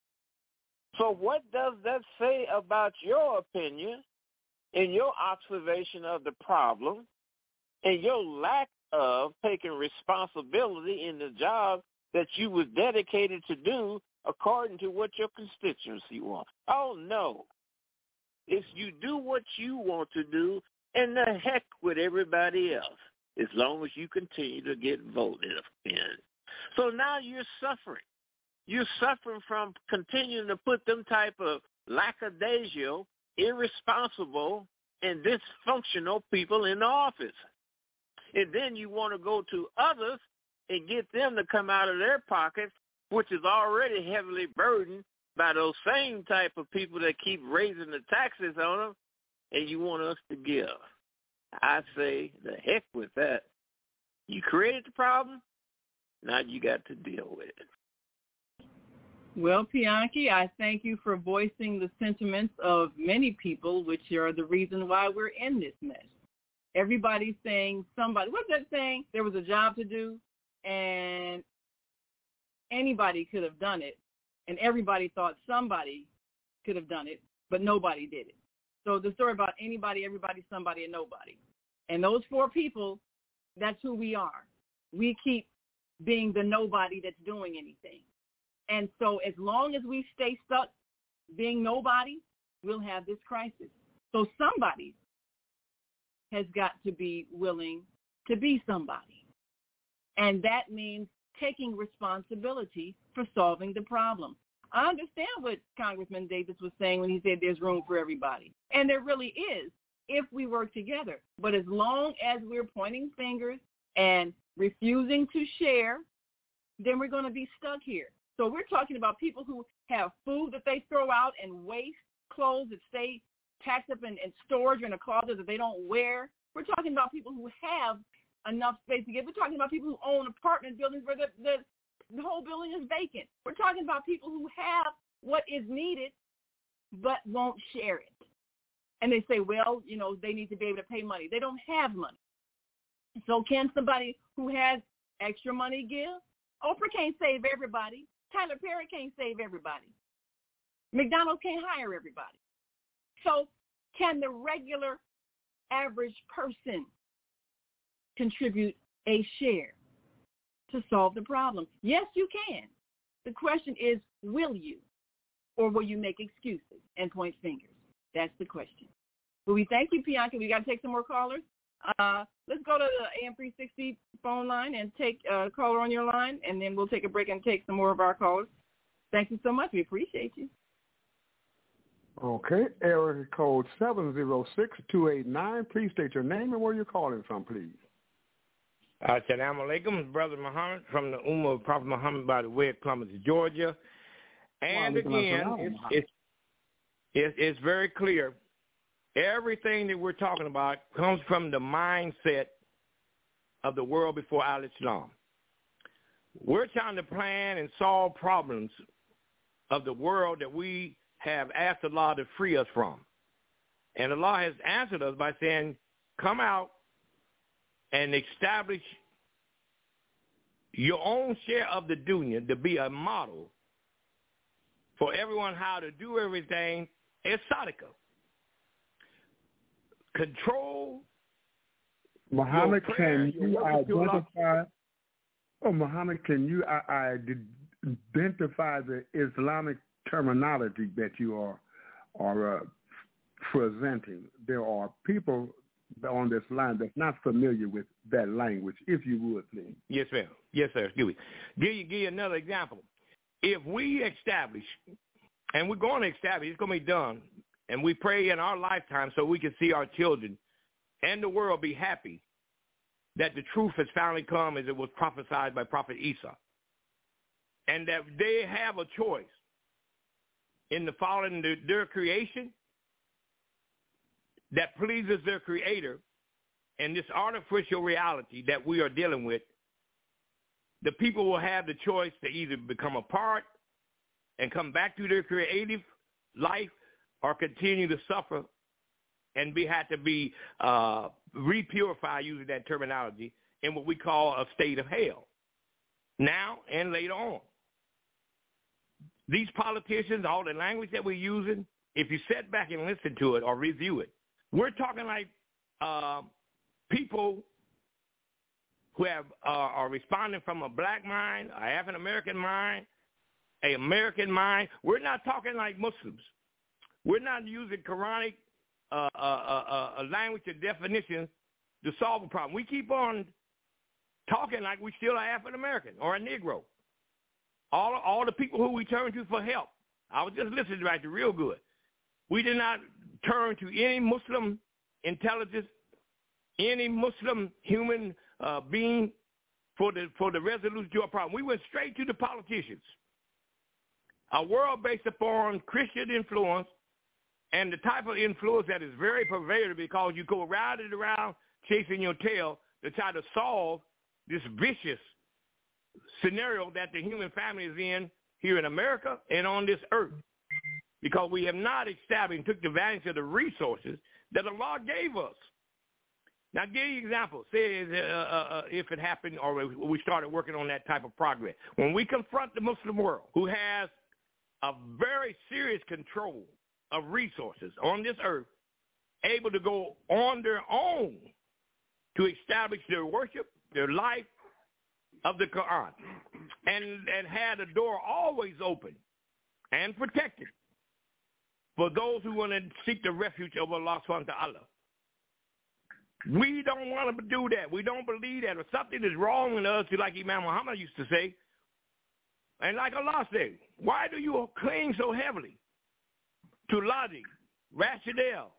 So what does that say about your opinion and your observation of the problem and your lack of taking responsibility in the job that you was dedicated to do according to what your constituency wants? Oh, no. It's you do what you want to do and the heck with everybody else as long as you continue to get voted in. So now you're suffering. You're suffering from continuing to put them type of lackadaisical, irresponsible, and dysfunctional people in the office. And then you want to go to others and get them to come out of their pockets, which is already heavily burdened by those same type of people that keep raising the taxes on them, and you want us to give. I say, the heck with that. You created the problem, now you got to deal with it. Well, Pianki, I thank you for voicing the sentiments of many people, which are the reason why we're in this mess. Everybody's saying somebody, what's that saying? There was a job to do, and anybody could have done it, and everybody thought somebody could have done it, but nobody did it. So the story about anybody, everybody, somebody, and nobody. And those 4 people, that's who we are. We keep being the nobody that's doing anything. And so as long as we stay stuck being nobody, we'll have this crisis. So somebody has got to be willing to be somebody. And that means taking responsibility for solving the problem. I understand what Congressman Davis was saying when he said there's room for everybody. And there really is if we work together. But as long as we're pointing fingers and refusing to share, then we're going to be stuck here. So we're talking about people who have food that they throw out and waste, clothes that stay packed up in storage or in a closet that they don't wear. We're talking about people who have enough space to give. We're talking about people who own apartment buildings where the the whole building is vacant. We're talking about people who have what is needed but won't share it. And they say, well, they need to be able to pay money. They don't have money. So can somebody who has extra money give? Oprah can't save everybody. Tyler Perry can't save everybody. McDonald's can't hire everybody. So can the regular average person contribute a share to solve the problem? Yes, you can. The question is, will you? Or will you make excuses and point fingers? That's the question. Well, we thank you, Bianca. We got to take some more callers. Let's go to the AM 360 phone line and take a caller on your line, and then we'll take a break and take some more of our callers. Thank you so much. We appreciate you. Okay. Area code 706-289. Please state your name and where you're calling from, please. Assalamu alaikum, Brother Muhammad from the Ummah of Prophet Muhammad by the way of Columbus, Georgia. And again, it's very clear. Everything that we're talking about comes from the mindset of the world before Al-Islam. We're trying to plan and solve problems of the world that we have asked Allah to free us from. And Allah has answered us by saying, come out and establish your own share of the dunya to be a model for everyone how to do everything. It's Sadaqah. Control. Muhammad, can you identify? Oh, Muhammad, can you identify the Islamic terminology that you are presenting? There are people on this line that's not familiar with that language. If you would, please. Yes, ma'am. Yes, sir. Give you another example. If we establish, and we're going to establish, it's going to be done, and we pray in our lifetime so we can see our children and the world be happy that the truth has finally come as it was prophesied by Prophet Isa, and that they have a choice in the following their creation that pleases their creator, and this artificial reality that we are dealing with, the people will have the choice to either become a part and come back to their creative life or continue to suffer and have to be repurified, using that terminology, in what we call a state of hell, now and later on. These politicians, all the language that we're using, if you sit back and listen to it or review it, we're talking like people who are responding from a black mind, an African-American mind, an American mind. We're not talking like Muslims. We're not using Quranic language and definitions to solve a problem. We keep on talking like we still are African-American or a Negro. All the people who we turn to for help. I was just listening right to real good. We did not turn to any Muslim intelligence, any Muslim human being for the resolution to our problem. We went straight to the politicians. A world based upon Christian influence and the type of influence that is very pervasive, because you go round and around chasing your tail to try to solve this vicious scenario that the human family is in here in America and on this earth, because we have not established and took advantage of the resources that Allah gave us. Now, give you an example. Say if it happened or we started working on that type of progress. When we confront the Muslim world, who has a very serious control of resources on this earth, able to go on their own to establish their worship, their life of the Quran, and had a door always open and protected for those who want to seek the refuge of Allah subhanahu wa ta'ala. We don't want to do that. We don't believe that. If something is wrong with us, like Imam Muhammad used to say, and like Allah said, why do you cling so heavily to logic, rationale,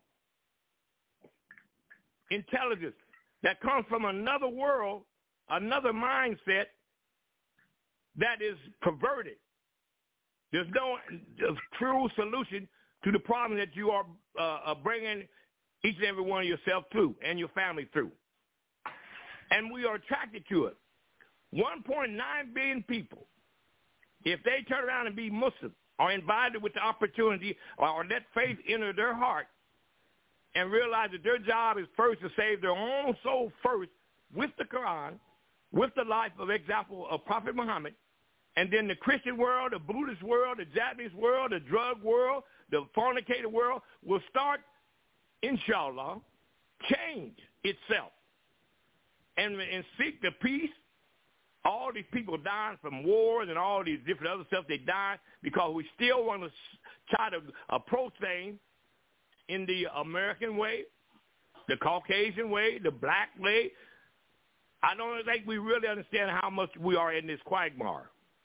intelligence that comes from another world, another mindset that is perverted? There's no true solution to the problem that you are bringing each and every one of yourself through and your family through. And we are attracted to it. 1.9 billion people if they turn around and be Muslim or invited with the opportunity or let faith enter their heart and realize that their job is first to save their own soul first with the Quran, with the life of example of Prophet Muhammad, and then the Christian world, the Buddhist world, the Japanese world, the drug world, the fornicator world will start, inshallah, change itself and seek the peace. All these people dying from wars and all these different other stuff, they die because we still want to try to approach things in the American way, the Caucasian way, the black way. I don't think we really understand how much we are in this quagmire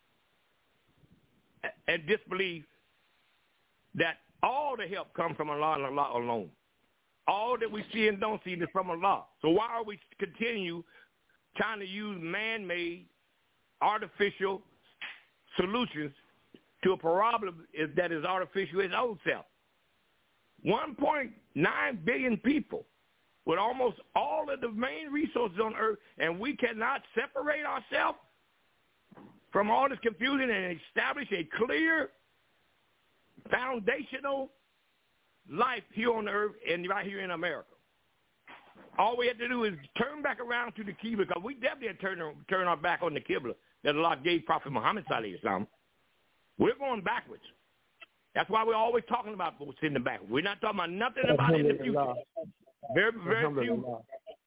and disbelieve that all the help comes from Allah and Allah alone. All that we see and don't see is from Allah. So why are we continue trying to use man-made, artificial solutions to a problem that is artificial its own self? 1.9 billion people with almost all of the main resources on earth, and we cannot separate ourselves from all this confusion and establish a clear, foundational life here on earth and right here in America. All we have to do is turn back around to the Qibla, because we definitely have to turn our back on the Qibla that Allah gave Prophet Muhammad sallallahu alaihi wasallam. We're going backwards. That's why we're always talking about what's in the back. We're not talking about nothing about in the future. Very, very few.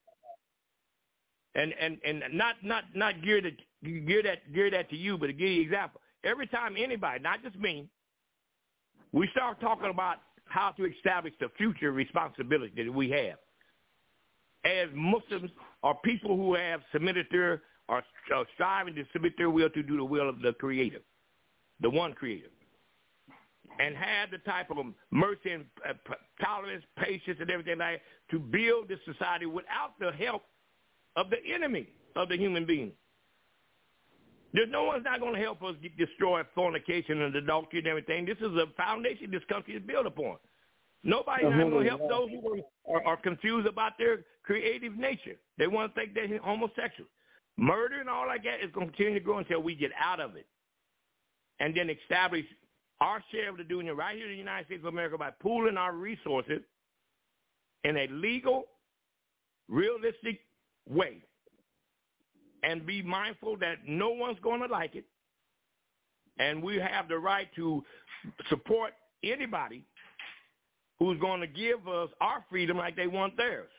And not gear that to you, but to give you an example. Every time anybody, not just me, we start talking about how to establish the future responsibility that we have as Muslims or people who have submitted their or striving to submit their will to do the will of the Creator, the one Creator, and have the type of mercy and tolerance, patience, and everything like that to build this society without the help of the enemy of the human being. There's no one's not going to help us destroy fornication and adultery and everything. This is a foundation this country is built upon. Nobody's not going to help those who are confused about their creative nature. They want to think they're homosexual. Murder and all like that is going to continue to grow until we get out of it and then establish our share of the doing it right here in the United States of America by pooling our resources in a legal, realistic way. And be mindful that no one's going to like it. And we have the right to support anybody who's going to give us our freedom like they want theirs.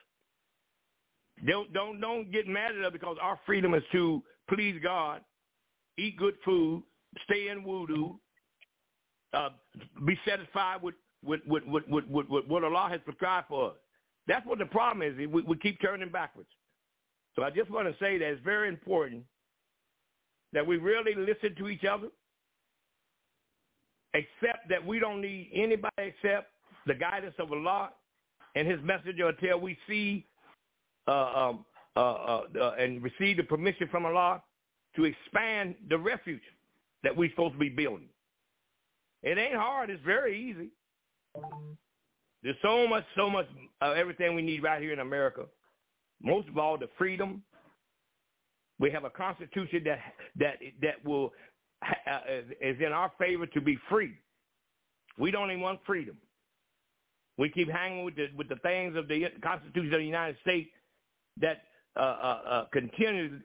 Don't get mad at us because our freedom is to please God, eat good food, stay in wudu, be satisfied with what Allah has prescribed for us. That's what the problem is. We keep turning backwards. So I just want to say that it's very important that we really listen to each other, accept that we don't need anybody except the guidance of Allah and His messenger until we see and receive the permission from Allah to expand the refuge that we're supposed to be building. It ain't hard. It's very easy. There's so much everything we need right here in America. Most of all, the freedom. We have a constitution that will is in our favor to be free. We don't even want freedom. We keep hanging with the things of the Constitution of the United States that continually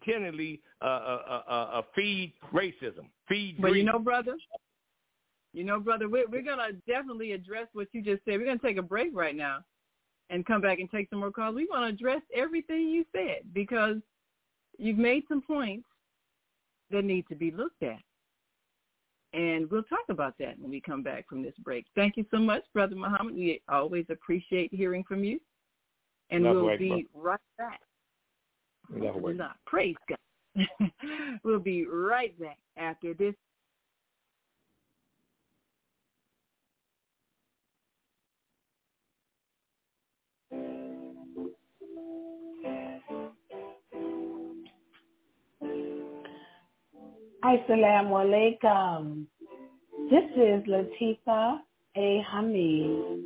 feed racism, feed greed. But you know, brother, we're going to definitely address what you just said. We're going to take a break right now and come back and take some more calls. We want to address everything you said because you've made some points that need to be looked at. And we'll talk about that when we come back from this break. Thank you so much, Brother Muhammad. We always appreciate hearing from you. And we'll be right back. Praise God. We'll be right back after this. Assalamu alaikum. This is Latifa A. Hamid,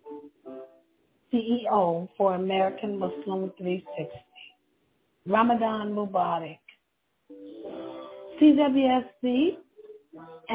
CEO for American Muslim 360. Ramadan Mubarak. CWSC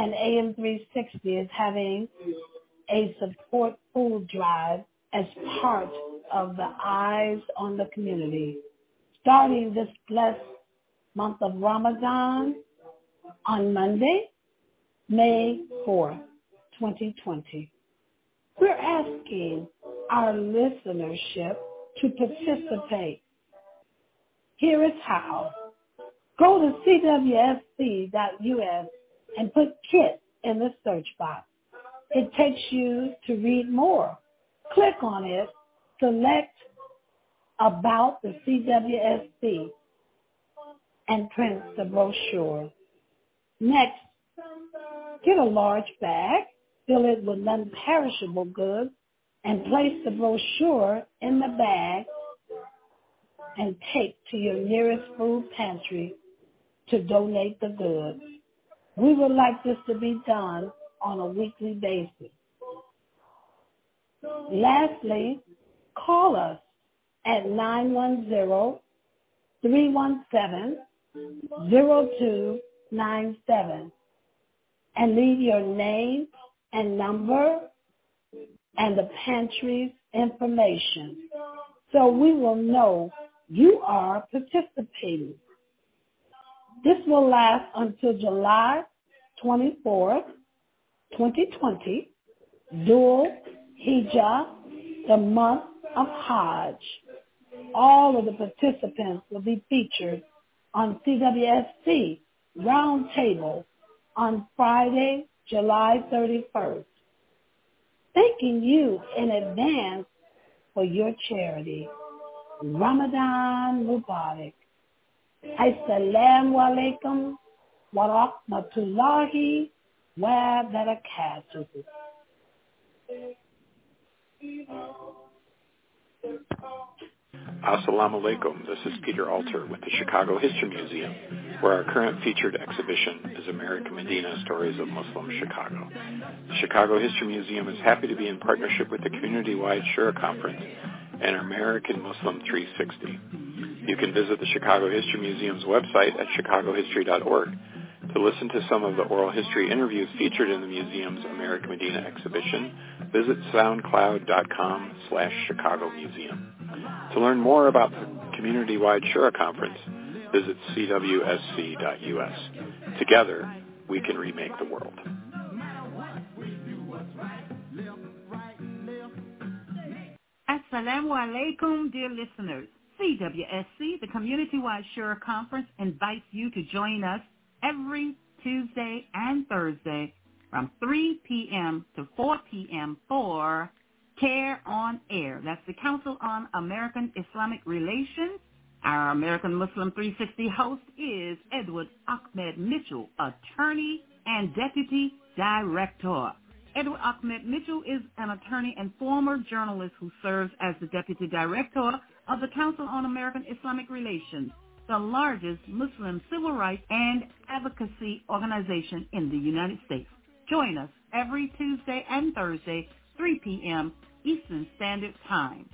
and AM 360 is having a support food drive as part of the Eyes on the Community, starting this blessed month of Ramadan on Monday, May 4th, 2020. We're asking our listenership to participate. Here is how. Go to cwsc.us and put KIT in the search box. It takes you to read more. Click on it, select About the CWSC, and print the brochure. Next, get a large bag, fill it with non-perishable goods, and place the brochure in the bag and take to your nearest food pantry to donate the goods. We would like this to be done on a weekly basis. Lastly, call us at 910-317-0297 and leave your name and number and the pantry's information so we will know you are participating. This will last until July 24th, 2020, Dhul Hijjah, the month of Hajj. All of the participants will be featured on CWSC Roundtable on Friday, July 31st. Thanking you in advance for your charity. Ramadan Mubarak. Assalamu alaikum wa rahmatullahi wa barakatuh. Assalamu alaikum. This is Peter Alter with the Chicago History Museum, where our current featured exhibition is American Medina Stories of Muslim Chicago. The Chicago History Museum is happy to be in partnership with the community-wide Shura Conference and American Muslim 360. You can visit the Chicago History Museum's website at chicagohistory.org to listen to some of the oral history interviews featured in the museum's American Medina exhibition. Visit soundcloud.com/Chicago Museum. To learn more about the community-wide Shura Conference, visit cwsc.us. Together, we can remake the world. Assalamu alaikum, dear listeners. CWSC, the community-wide Shura Conference, invites you to join us every Tuesday and Thursday from 3 p.m. to 4 p.m. for CARE on Air. That's the Council on American Islamic Relations. Our American Muslim 360 host is Edward Ahmed Mitchell, attorney and deputy director. Edward Ahmed Mitchell is an attorney and former journalist who serves as the deputy director of the Council on American Islamic Relations, the largest Muslim civil rights and advocacy organization in the United States. Join us every Tuesday and Thursday, 3 p.m. Eastern Standard Time.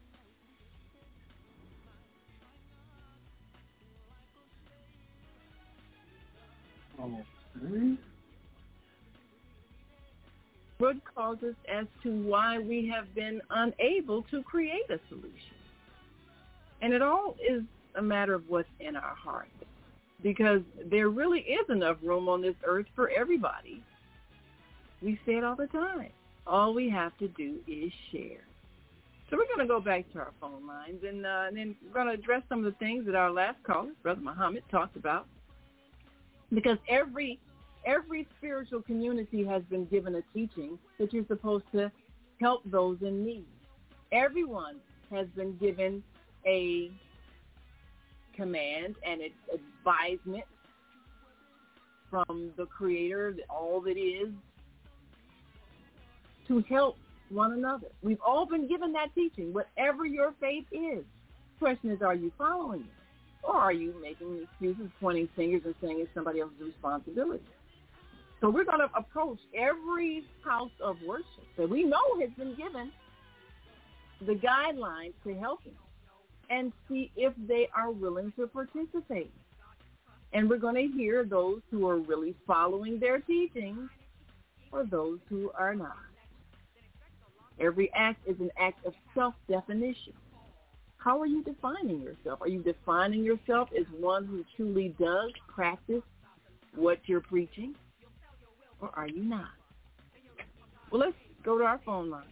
Root causes as to why we have been unable to create a solution. And it all is a matter of what's in our hearts, because there really is enough room on this earth for everybody. We say it all the time. All we have to do is share. So we're going to go back to our phone lines, and then we're going to address some of the things that our last caller, Brother Muhammad, talked about, because every spiritual community has been given a teaching that you're supposed to help those in need. Everyone has been given a command and advisement from the Creator, all that is, to help one another. We've all been given that teaching, whatever your faith is. The question is, are you following it? Or are you making excuses, pointing fingers, and saying it's somebody else's responsibility? So we're going to approach every house of worship that we know has been given the guidelines to help them and see if they are willing to participate. And we're going to hear those who are really following their teachings or those who are not. Every act is an act of self-definition. How are you defining yourself? Are you defining yourself as one who truly does practice what you're preaching, or are you not? Well, let's go to our phone line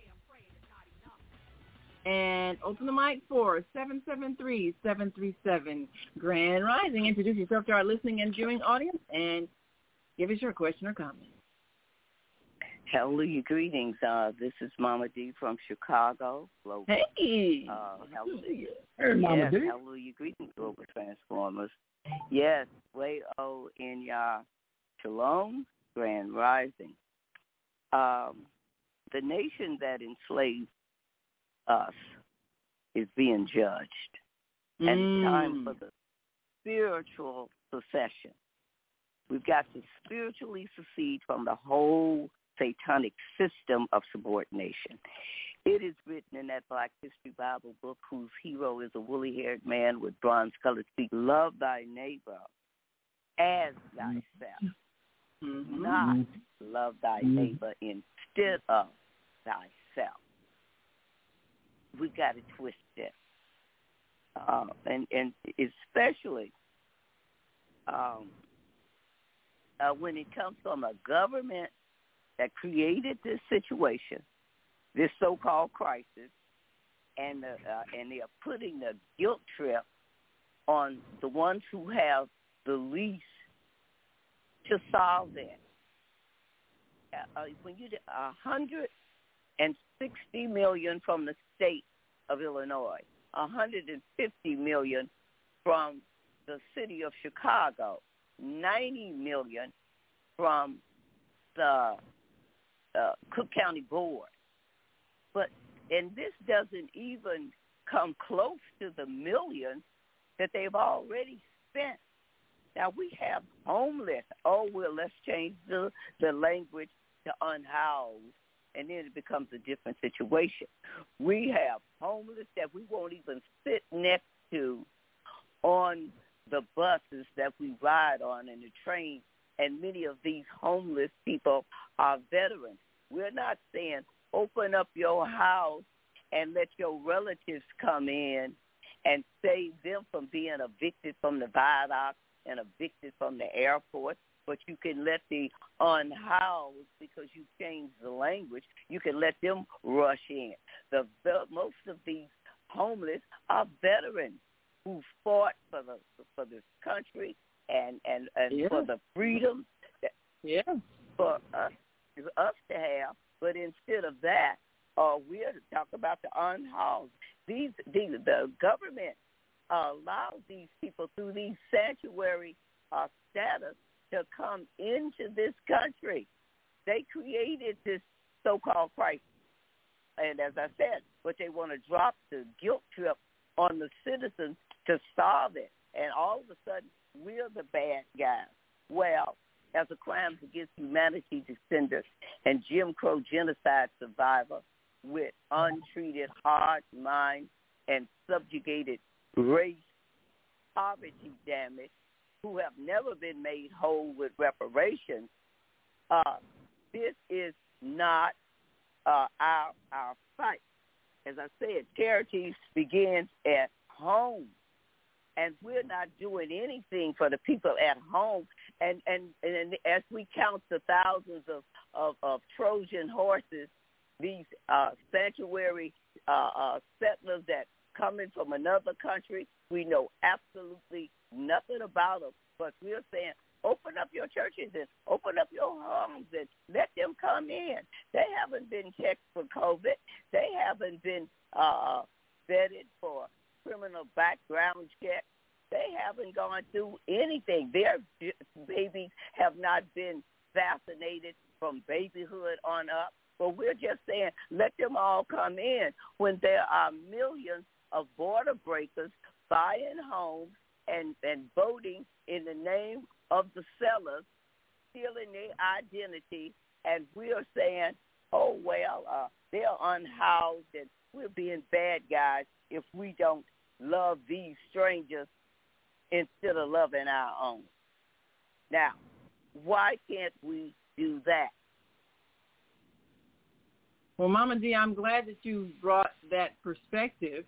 and open the mic for 773-737 Grand Rising. Introduce yourself to our listening and viewing audience and give us your question or comment. Hallelujah. Greetings. This is Mama D from Chicago. Global. Hey. Hallelujah. Hey, Mama D. Hallelujah. Greetings, Global Transformers. Yes. Way-O in Ya. Shalom. Grand Rising. The nation that enslaved us is being judged. And it's time for the spiritual secession. We've got to spiritually secede from the whole satanic system of subordination. It is written in that Black History Bible book whose hero is a woolly-haired man with bronze-colored feet. Love thy neighbor as thyself. Not love thy neighbor instead of thyself. We got to twist it. And especially when it comes from a government that created this situation, this so-called crisis, and they are putting the guilt trip on the ones who have the least to solve that. When you did $160 million from the state of Illinois, $150 million from the city of Chicago, $90 million from the Cook County Board. And this doesn't even come close to the millions that they've already spent. Now, we have homeless. Oh, well, let's change the language to unhoused, and then it becomes a different situation. We have homeless that we won't even sit next to on the buses that we ride on and the train, and many of these homeless people are veterans. We're not saying open up your house and let your relatives come in and save them from being evicted from the viaduct and evicted from the airport, but you can let the unhoused, because you changed the language, you can let them rush in. Most of these homeless are veterans who fought for this country and for the freedom for us to have. But instead of that, we're to talk about the unhoused. The government allows these people through these sanctuary status to come into this country. They created this so-called crisis. And as I said, but they want to drop the guilt trip on the citizens to solve it. And all of a sudden, we're the bad guys. Well, as a crimes against humanity descendant and Jim Crow genocide survivor with untreated heart, mind, and subjugated race, poverty damage, who have never been made whole with reparations, this is not our fight. As I said, charity begins at home, and we're not doing anything for the people at home. And as we count the thousands of Trojan horses, these sanctuary settlers that come in from another country, we know absolutely nothing about them. But we're saying, open up your churches and open up your homes and let them come in. They haven't been checked for COVID. They haven't been vetted for criminal background checks. They haven't gone through anything. Their babies have not been vaccinated from babyhood on up. But we're just saying, let them all come in when there are millions of border breakers buying homes and voting in the name of the sellers, stealing their identity, and we're saying, oh, well, they're unhoused and we're being bad guys if we don't love these strangers instead of loving our own. Now, why can't we do that? Well, Mama D, I'm glad that you brought that perspective.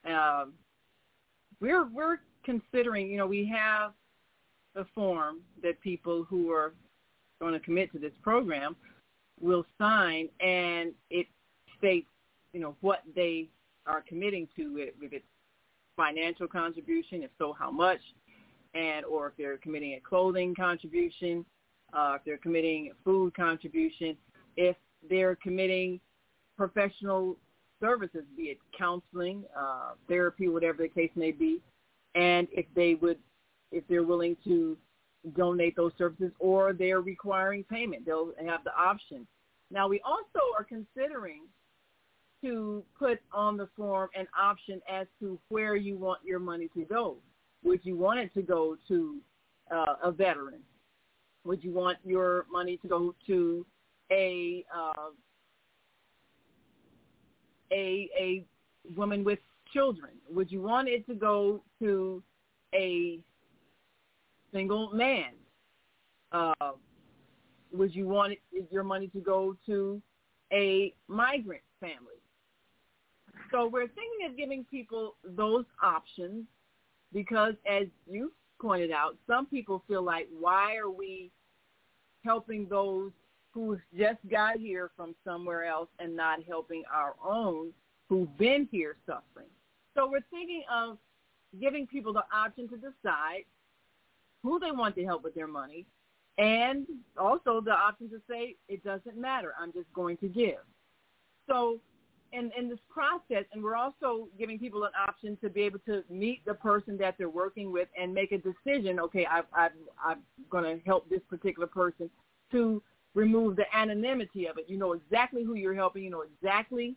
We're considering, we have a form that people who are going to commit to this program will sign, and it states, what they are committing to, if it's financial contribution, if so, how much, or if they're committing a clothing contribution, if they're committing a food contribution, if they're committing professional services, be it counseling, therapy, whatever the case may be, and if they're willing to donate those services, or they're requiring payment, they'll have the option. Now, we also are considering to put on the form an option as to where you want your money to go. Would you want it to go to a veteran? Would you want your money to go to a woman with children? Would you want it to go to a single man? Would you want your money to go to a migrant family? So we're thinking of giving people those options because, as you pointed out, some people feel like, why are we helping those who just got here from somewhere else and not helping our own who've been here suffering? So we're thinking of giving people the option to decide who they want to help with their money, and also the option to say, it doesn't matter, I'm just going to give. So in this process, and we're also giving people an option to be able to meet the person that they're working with and make a decision, okay, I'm going to help this particular person, to remove the anonymity of it. You know exactly who you're helping, you know exactly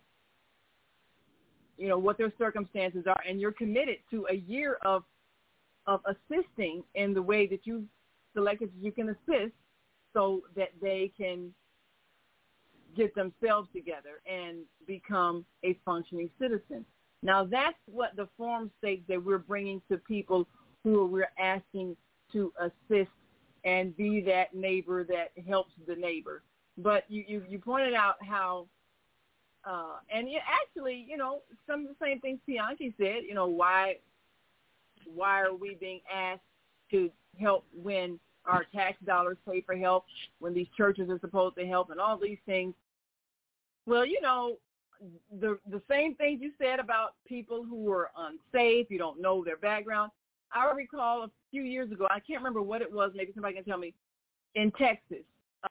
what their circumstances are, and you're committed to a year of assisting in the way that you selected you can assist, so that they can get themselves together and become a functioning citizen. Now, that's what the form states that we're bringing to people who we're asking to assist and be that neighbor that helps the neighbor. But you pointed out how, and actually, some of the same things Bianchi said, why are we being asked to help when our tax dollars pay for help, when these churches are supposed to help, and all these things? Well, the same things you said about people who are unsafe, you don't know their background. I recall a few years ago, I can't remember what it was, maybe somebody can tell me, in Texas,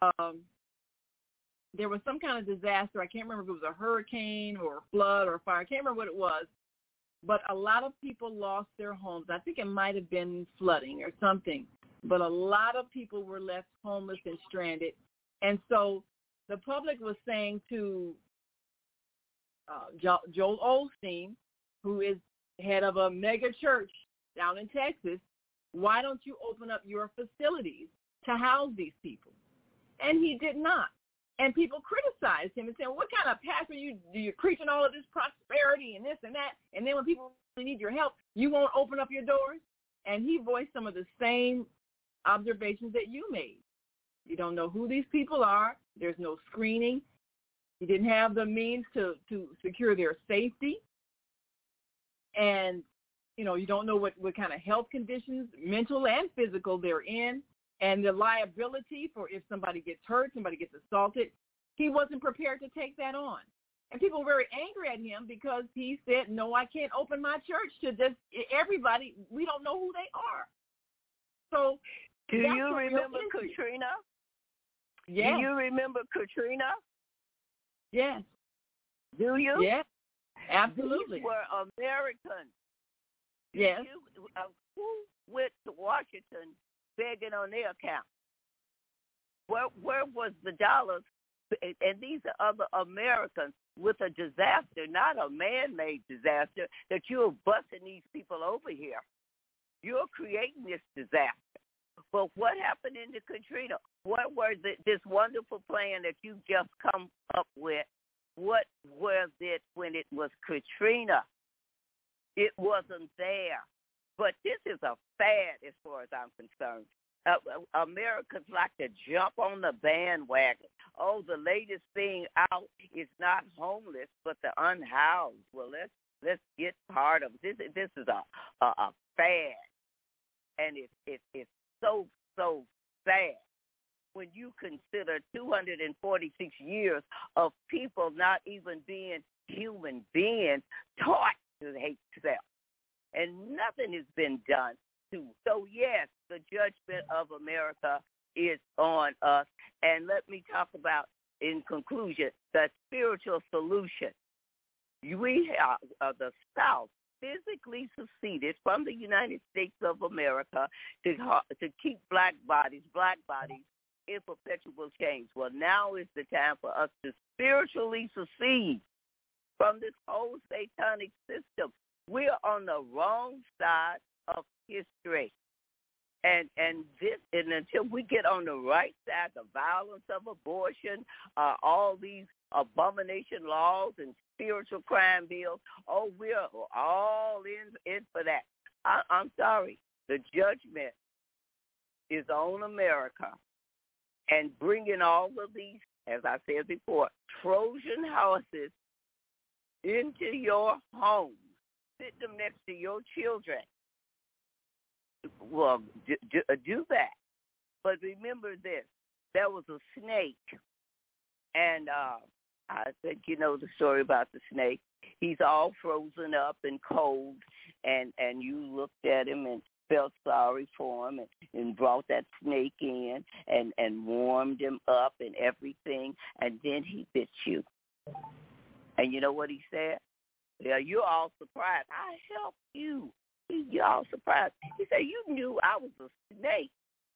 there was some kind of disaster. I can't remember if it was a hurricane or a flood or a fire. I can't remember what it was. But a lot of people lost their homes. I think it might have been flooding or something. But a lot of people were left homeless and stranded. And so the public was saying to Joel Osteen, who is head of a mega church down in Texas, why don't you open up your facilities to house these people? And he did not. And people criticized him and said, what kind of pastor you're preaching all of this prosperity and this and that, and then when people really need your help, you won't open up your doors? And he voiced some of the same observations that you made. You don't know who these people are. There's no screening. You didn't have the means to secure their safety. And, you don't know what kind of health conditions, mental and physical, they're in. And the liability for if somebody gets hurt, somebody gets assaulted, he wasn't prepared to take that on. And people were very angry at him because he said, no, I can't open my church to just everybody. We don't know who they are. So do you remember Katrina? Yes. Do you remember Katrina? Yes. Do you? Yes, absolutely. These were Americans. Yes. Who went to Washington begging on their account? Where was the dollars? And these are other Americans with a disaster, not a man-made disaster, that you're busting these people over here. You're creating this disaster. But what happened in the Katrina? What was this wonderful plan that you just come up with? What was it when it was Katrina? It wasn't there. But this is a fad as far as I'm concerned. Americans like to jump on the bandwagon. Oh, the latest thing out is not homeless, but the unhoused. Well, let's get part of it. This is a fad, and it's so sad when you consider 246 years of people not even being human beings, taught to hate self, and nothing has been done. So, yes, the judgment of America is on us. And let me talk about, in conclusion, the spiritual solution. We have the South physically seceded from the United States of America to keep black bodies in perpetual change. Well, now is the time for us to spiritually secede from this whole satanic system. We are on the wrong side of history, and until we get on the right side, the violence of abortion, all these abomination laws and spiritual crime bills, we're all in for that. I'm sorry, the judgment is on America, and bringing all of these, as I said before, Trojan horses into your home, sit them next to your children. Well, do that. But remember this. There was a snake, and I think you know the story about the snake. He's all frozen up and cold, and you looked at him and felt sorry for him and brought that snake in and warmed him up and everything, and then he bit you. And you know what he said? Yeah, you're all surprised. I helped you. You're all surprised. He said, you knew I was a snake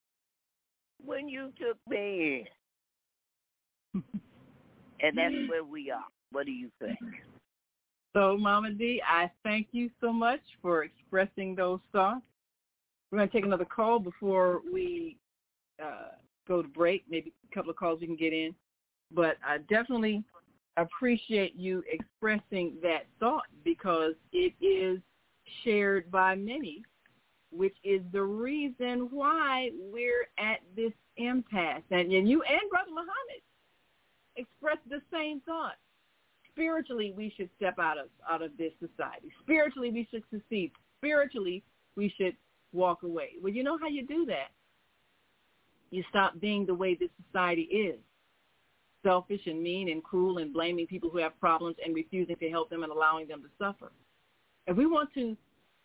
when you took me in. And that's where we are. What do you think? So, Mama D, I thank you so much for expressing those thoughts. We're going to take another call before we go to break, maybe a couple of calls we can get in. But I definitely appreciate you expressing that thought because it is shared by many, which is the reason why we're at this impasse. And you and Brother Muhammad expressed the same thought. Spiritually, we should step out of this society. Spiritually, we should secede. Spiritually, we should walk away. Well, you know how you do that? You stop being the way this society is. Selfish and mean and cruel and blaming people who have problems and refusing to help them and allowing them to suffer. If we want to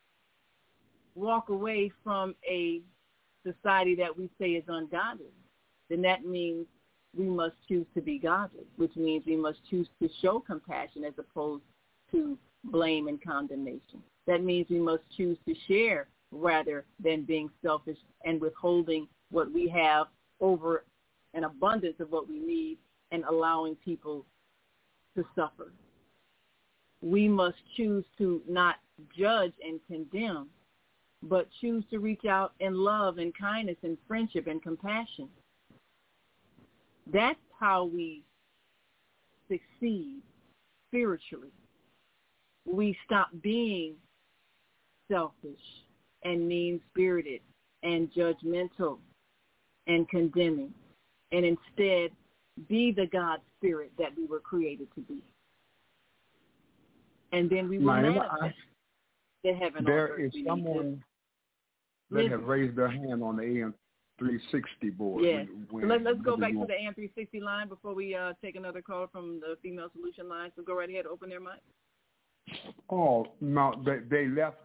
walk away from a society that we say is ungodly, then that means we must choose to be godly, which means we must choose to show compassion as opposed to blame and condemnation. That means we must choose to share rather than being selfish and withholding what we have over an abundance of what we need and allowing people to suffer. We must choose to not judge and condemn, but choose to reach out in love and kindness and friendship and compassion. That's how we succeed spiritually. We stop being selfish and mean-spirited and judgmental and condemning, and instead be the God spirit that we were created to be. And then we will manifest the heaven on earth. There is someone that have raised their hand on the AM360 board. Yes. Let's go back to the AM360 line before we take another call from the Female Solution line. So go right ahead, open their mic. Oh, no, they left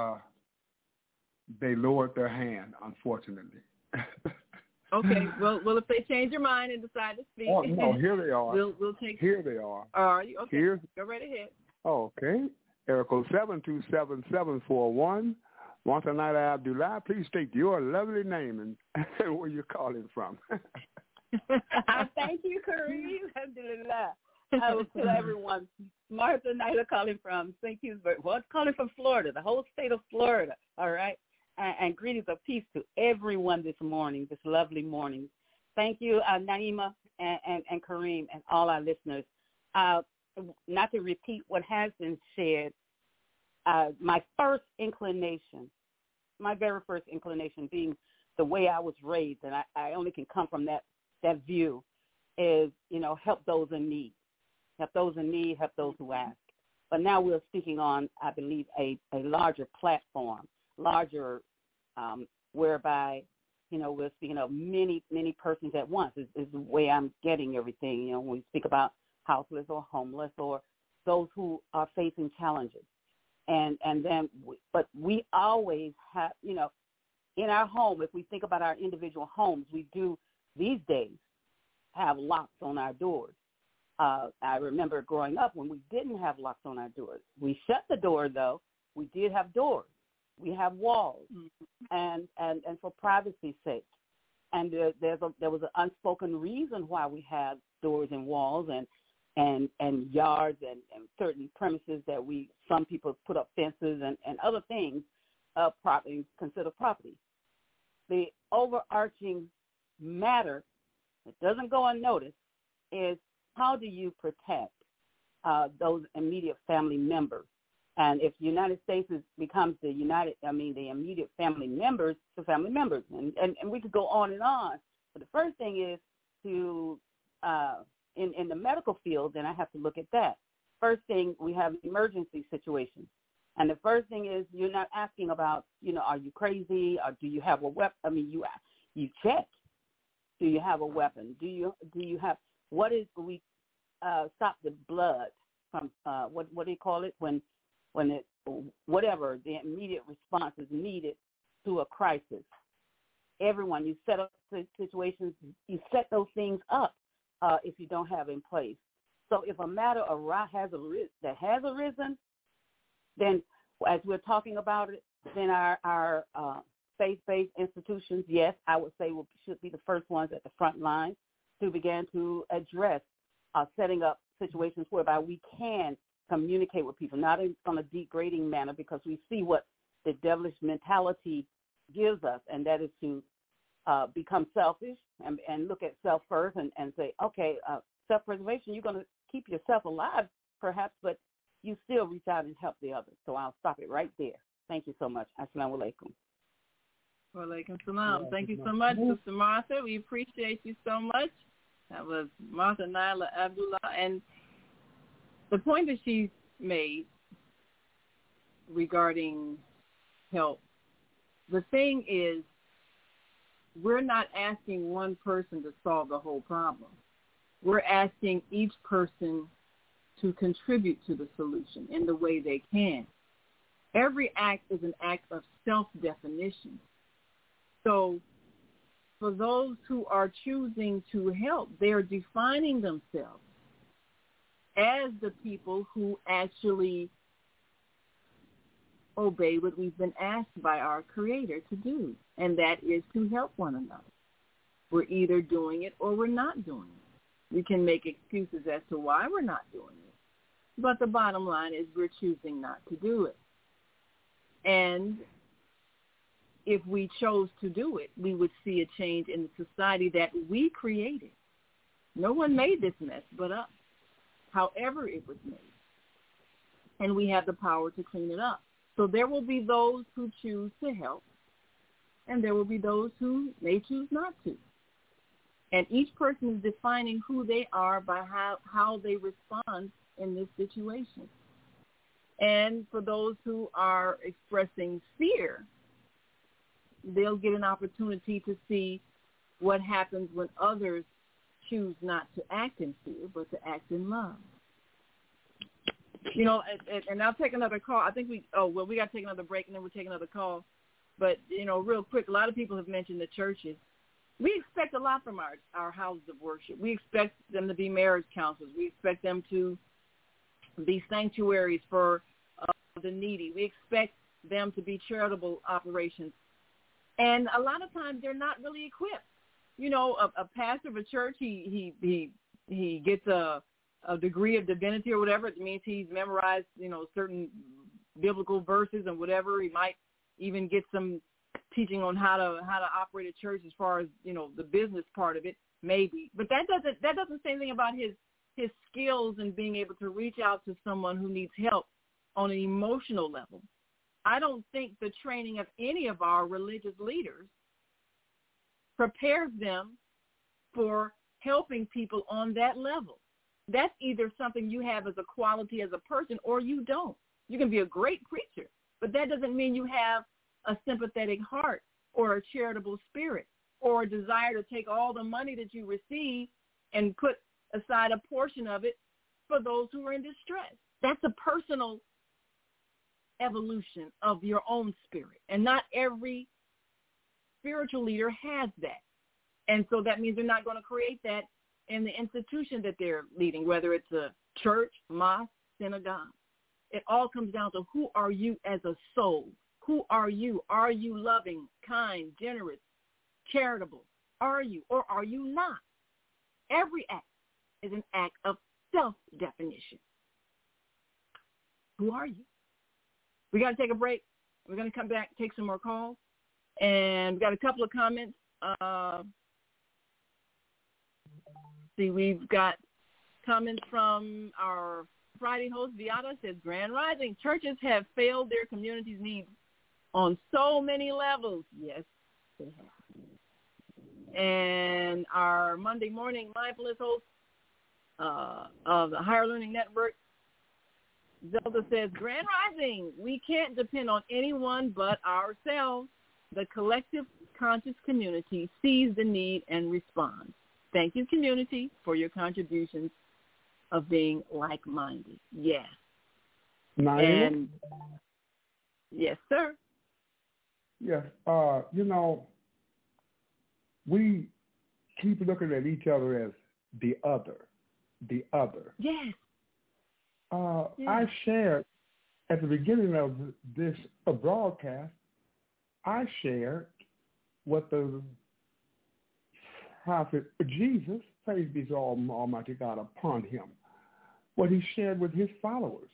they lowered their hand, unfortunately. Okay, well, if they change their mind and decide to speak. Oh, no, here they are. We'll take. Here they are. Are you? Okay, here. Go right ahead. Okay. Area code 727-741. Montanita Abdullah, please state your lovely name and where you're calling from. Thank you, Kareem. Alhamdulillah. I will tell everyone, Martha Nyla calling from St. Petersburg. Well, calling from Florida, the whole state of Florida, all right? And greetings of peace to everyone this morning, this lovely morning. Thank you, Naima and Kareem and all our listeners. Not to repeat what has been said, my first inclination my very first inclination, being the way I was raised, and I only can come from that view, is, help those in need. Help those in need, help those who ask. But now we're speaking on, I believe, a larger platform, larger, whereby, we're speaking of many, many persons at once is the way I'm getting everything, when we speak about houseless or homeless or those who are facing challenges. And then, but we always have, in our home, if we think about our individual homes, we do these days have locks on our doors. I remember growing up when we didn't have locks on our doors. We shut the door, though. We did have doors. We have walls, and for privacy's sake. And there was an unspoken reason why we have doors and walls and yards and certain premises that some people put up fences and other things considered property. The overarching matter that doesn't go unnoticed is, how do you protect those immediate family members? And if the United States becomes the immediate family members to family members, and we could go on and on. But the first thing is to, in the medical field, then I have to look at that. First thing, we have emergency situations. And the first thing is, you're not asking about, are you crazy, or do you have a weapon? I mean, you check. Do you have a weapon? Do you have, what is, we stop the blood from, what do you call it, when whatever the immediate response is needed to a crisis. Everyone, you set up situations, you set those things up if you don't have in place. So if a matter has arisen, then as we're talking about it, then our faith-based institutions, yes, I would say should be the first ones at the front line to begin to address setting up situations whereby we can communicate with people, not on a degrading manner, because we see what the devilish mentality gives us, and that is to become selfish and look at self first and say, okay, self-preservation, you're going to keep yourself alive perhaps, but you still reach out and help the others. So I'll stop it right there. Thank you so much. Assalamu alaikum. Wa alaikum salam. Thank you so much, Sister Martha. We appreciate you so much. That was Martha Nyla Abdullah. And the point that she made regarding help, the thing is, we're not asking one person to solve the whole problem. We're asking each person to contribute to the solution in the way they can. Every act is an act of self-definition. So for those who are choosing to help, they're defining themselves as the people who actually obey what we've been asked by our Creator to do, and that is to help one another. We're either doing it or we're not doing it. We can make excuses as to why we're not doing it, but the bottom line is we're choosing not to do it. And if we chose to do it, we would see a change in the society that we created. No one made this mess but us, however it was made. And we have the power to clean it up. So there will be those who choose to help, and there will be those who may choose not to. And each person is defining who they are by how they respond in this situation. And for those who are expressing fear, they'll get an opportunity to see what happens when others choose not to act in fear, but to act in love. You know, and I'll take another call. I think we got to take another break, and then we'll take another call. But, real quick, a lot of people have mentioned the churches. We expect a lot from our houses of worship. We expect them to be marriage counselors. We expect them to be sanctuaries for the needy. We expect them to be charitable operations. And a lot of times they're not really equipped. A pastor of a church, he gets a degree of divinity or whatever. It means he's memorized, certain biblical verses and whatever. He might even get some teaching on how to operate a church as far as, the business part of it, maybe. But that doesn't say anything about his skills and being able to reach out to someone who needs help on an emotional level. I don't think the training of any of our religious leaders prepares them for helping people on that level. That's either something you have as a quality as a person or you don't. You can be a great preacher, but that doesn't mean you have a sympathetic heart or a charitable spirit or a desire to take all the money that you receive and put aside a portion of it for those who are in distress. That's a personal evolution of your own spirit, and not every spiritual leader has that. And so that means they're not going to create that in the institution that they're leading, whether it's a church, mosque, synagogue. It all comes down to who are you as a soul? Who are you? Are you loving, kind, generous, charitable? Are you or are you not? Every act is an act of self-definition. Who are you? We got to take a break. We're going to come back, take some more calls. And we've got a couple of comments. We've got comments from our Friday host, Viata, says, Grand Rising, churches have failed their community's needs on so many levels. Yes, they have. And our Monday morning mindfulness host of the Higher Learning Network, Zelda says, Grand Rising, we can't depend on anyone but ourselves. The collective conscious community sees the need and responds. Thank you, community, for your contributions of being like-minded. Yes. And yes, sir. Yes. We keep looking at each other as the other. Yes. I shared at the beginning of this broadcast, I shared what the prophet Jesus, praise be to Almighty God upon him, what he shared with his followers.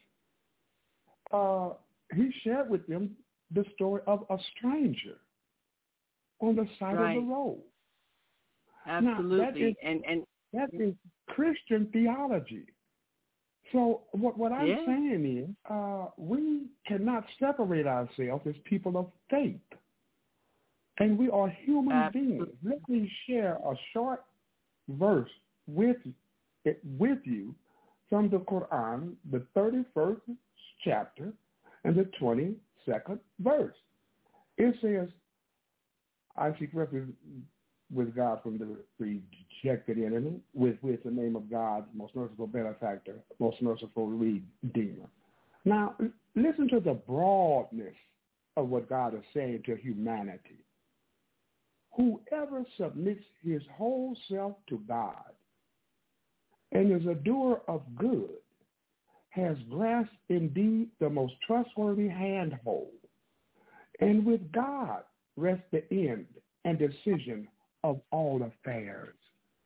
He shared with them the story of a stranger on the side of the road. Absolutely. That is Christian theology. So what I'm saying is we cannot separate ourselves as people of faith. And we are human beings. Let me share a short verse with you from the Quran, the 31st chapter and the 22nd verse. It says, I seek refuge with God from the rejected enemy, with the name of God, most merciful benefactor, most merciful redeemer. Now, listen to the broadness of what God is saying to humanity. Whoever submits his whole self to God and is a doer of good has grasped indeed the most trustworthy handhold, and with God rests the end and decision of all affairs.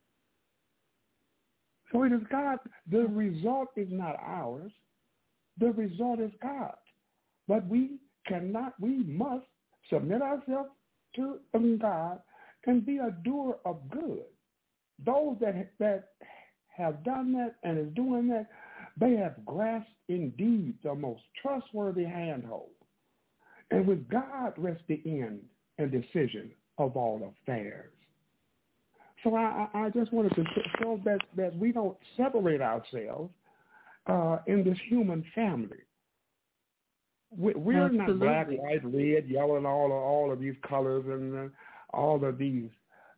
So it is God. The result is not ours. The result is God. But we must submit ourselves to God and be a doer of good. Those that have done that and is doing that, they have grasped indeed the most trustworthy handhold. And with God rests the end and decision of all affairs. So I just wanted to show that we don't separate ourselves in this human family. We're not black, white, red, yellow, and all of these colors and all of these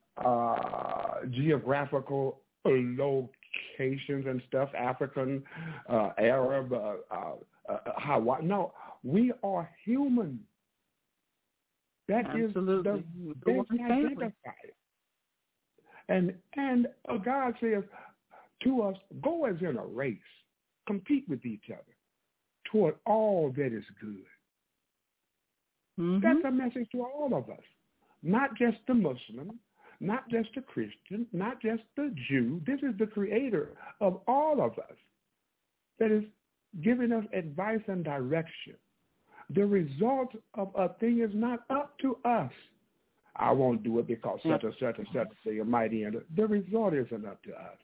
geographical locations and stuff, African, Arab, Hawaii. No, we are human. That is the best identifier. And God says to us, go as in a race, compete with each other toward all that is good. Mm-hmm. That's a message to all of us, not just the Muslim, not just the Christian, not just the Jew. This is the creator of all of us that is giving us advice and direction. The result of a thing is not up to us. I won't do it because such and such and such thing might end. The result isn't up to us.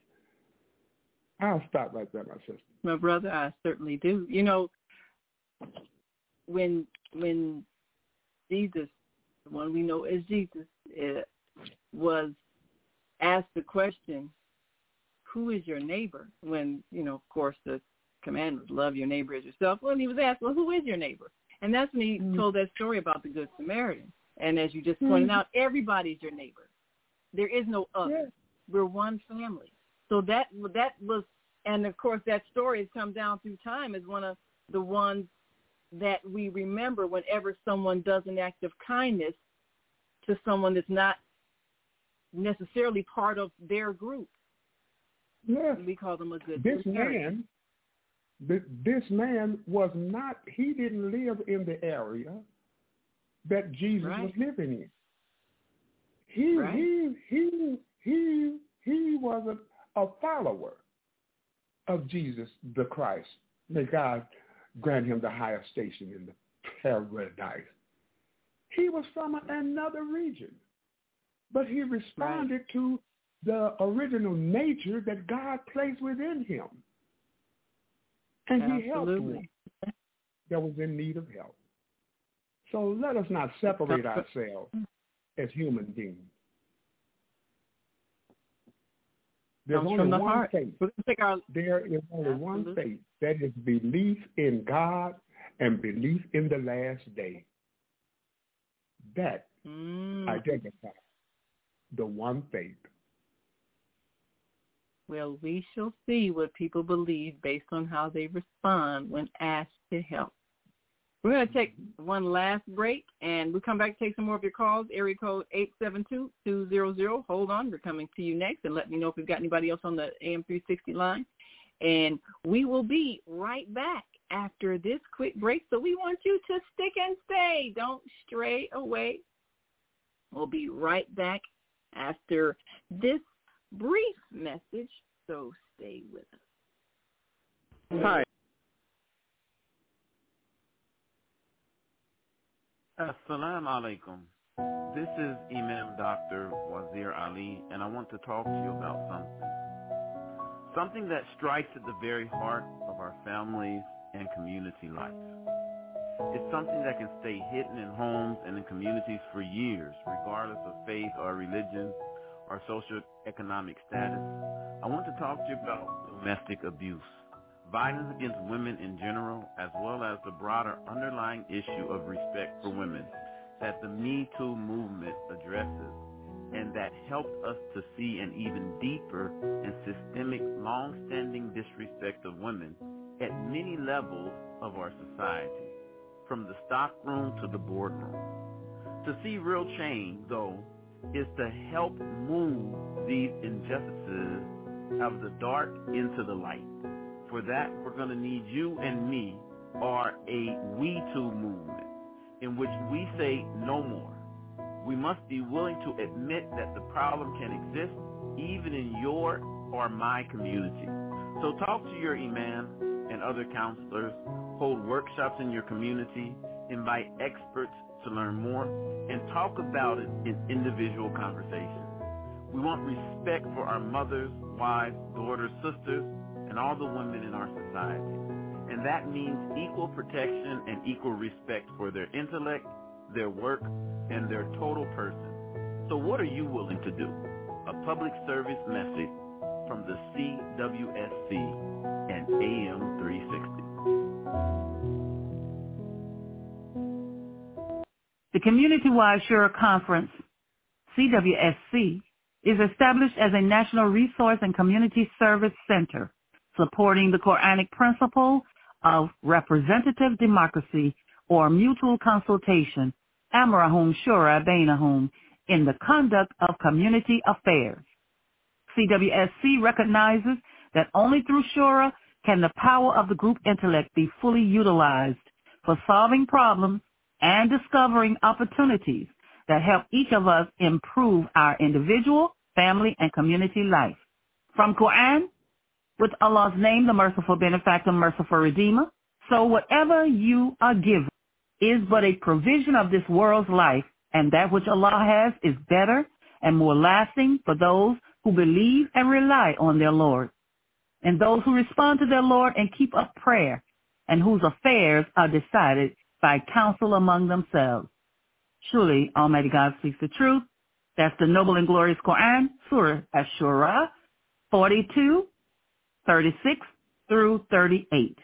I'll stop right there, my sister. My brother, I certainly do. You know, when Jesus, the one we know as Jesus, was asked the question, who is your neighbor? When, of course, the command was love your neighbor as yourself. Well, he was asked, well, who is your neighbor? And that's when he told that story about the Good Samaritan. And as you just pointed out, everybody's your neighbor. There is no other. Yes. We're one family. So that was, and of course that story has come down through time as one of the ones that we remember whenever someone does an act of kindness to someone that's not necessarily part of their group. Yes. We call them a good Samaritan. This man was not, he didn't live in the area that Jesus was living in. He was a follower of Jesus the Christ. May God grant him the highest station in the paradise. He was from another region, but he responded to the original nature that God placed within him. And he helped one that was in need of help. So let us not separate ourselves as human beings. There's only one faith. There is only one faith. That is belief in God and belief in the last day. That identifies the one faith. Well, we shall see what people believe based on how they respond when asked to help. We're going to take one last break, and we'll come back to take some more of your calls. Area code 872-200. Hold on. We're coming to you next, and let me know if we've got anybody else on the AM360 line. And we will be right back after this quick break, so we want you to stick and stay. Don't stray away. We'll be right back after this brief message, so stay with us. Hi. Assalamu alaikum. This is Imam Dr. Wazir Ali, and I want to talk to you about something that strikes at the very heart of our families and community life. It's something that can stay hidden in homes and in communities for years, regardless of faith or religion or socioeconomic status. I want to talk to you about domestic abuse, violence against women in general, as well as the broader underlying issue of respect for women that the Me Too movement addresses, and that helped us to see an even deeper and systemic, long-standing disrespect of women at many levels of our society, from the stockroom to the boardroom. To see real change, though, is to help move these injustices out of the dark into the light. For that, we're going to need you and me, or a We Too movement, in which we say no more. We must be willing to admit that the problem can exist even in your or my community. So talk to your imam and other counselors, hold workshops in your community, invite experts to learn more, and talk about it in individual conversations. We want respect for our mothers, wives, daughters, sisters, and all the women in our society. And that means equal protection and equal respect for their intellect, their work, and their total person. So what are you willing to do? A public service message from the CWSC and AM 360. The Community-Wide Shura Conference, CWSC, is established as a national resource and community service center supporting the Quranic principle of representative democracy or mutual consultation, Amrahum Shura Bainahum, in the conduct of community affairs. CWSC recognizes that only through Shura can the power of the group intellect be fully utilized for solving problems and discovering opportunities that help each of us improve our individual, family, and community life. From Quran, with Allah's name, the merciful benefactor, merciful redeemer, so whatever you are given is but a provision of this world's life, and that which Allah has is better and more lasting for those who believe and rely on their Lord, and those who respond to their Lord and keep up prayer, and whose affairs are decided by counsel among themselves. Surely Almighty God speaks the truth. That's the noble and glorious Quran, Surah Ash-Shura 42, 36 through 38.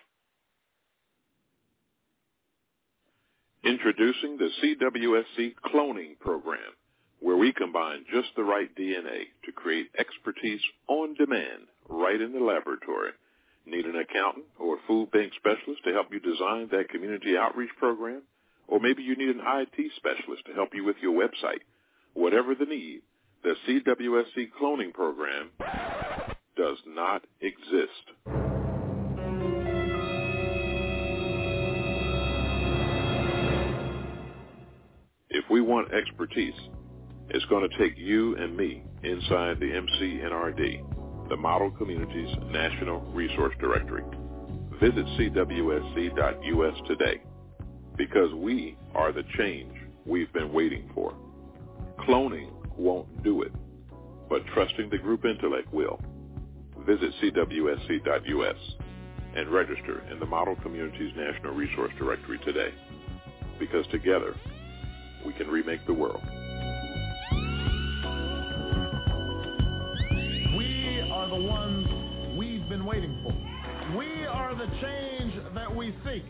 Introducing the CWSC Cloning Program, where we combine just the right DNA to create expertise on demand right in the laboratory. Need an accountant or a food bank specialist to help you design that community outreach program? Or maybe you need an IT specialist to help you with your website. Whatever the need, the CWSC Cloning Program does not exist. If we want expertise, it's going to take you and me inside the MCNRD, the Model Communities National Resource Directory. Visit cwsc.us today, because we are the change we've been waiting for. Cloning won't do it, but trusting the group intellect will. Visit cwsc.us and register in the Model Communities National Resource Directory today, because together we can remake the world. We are the ones we've been waiting for. We are the change that we seek.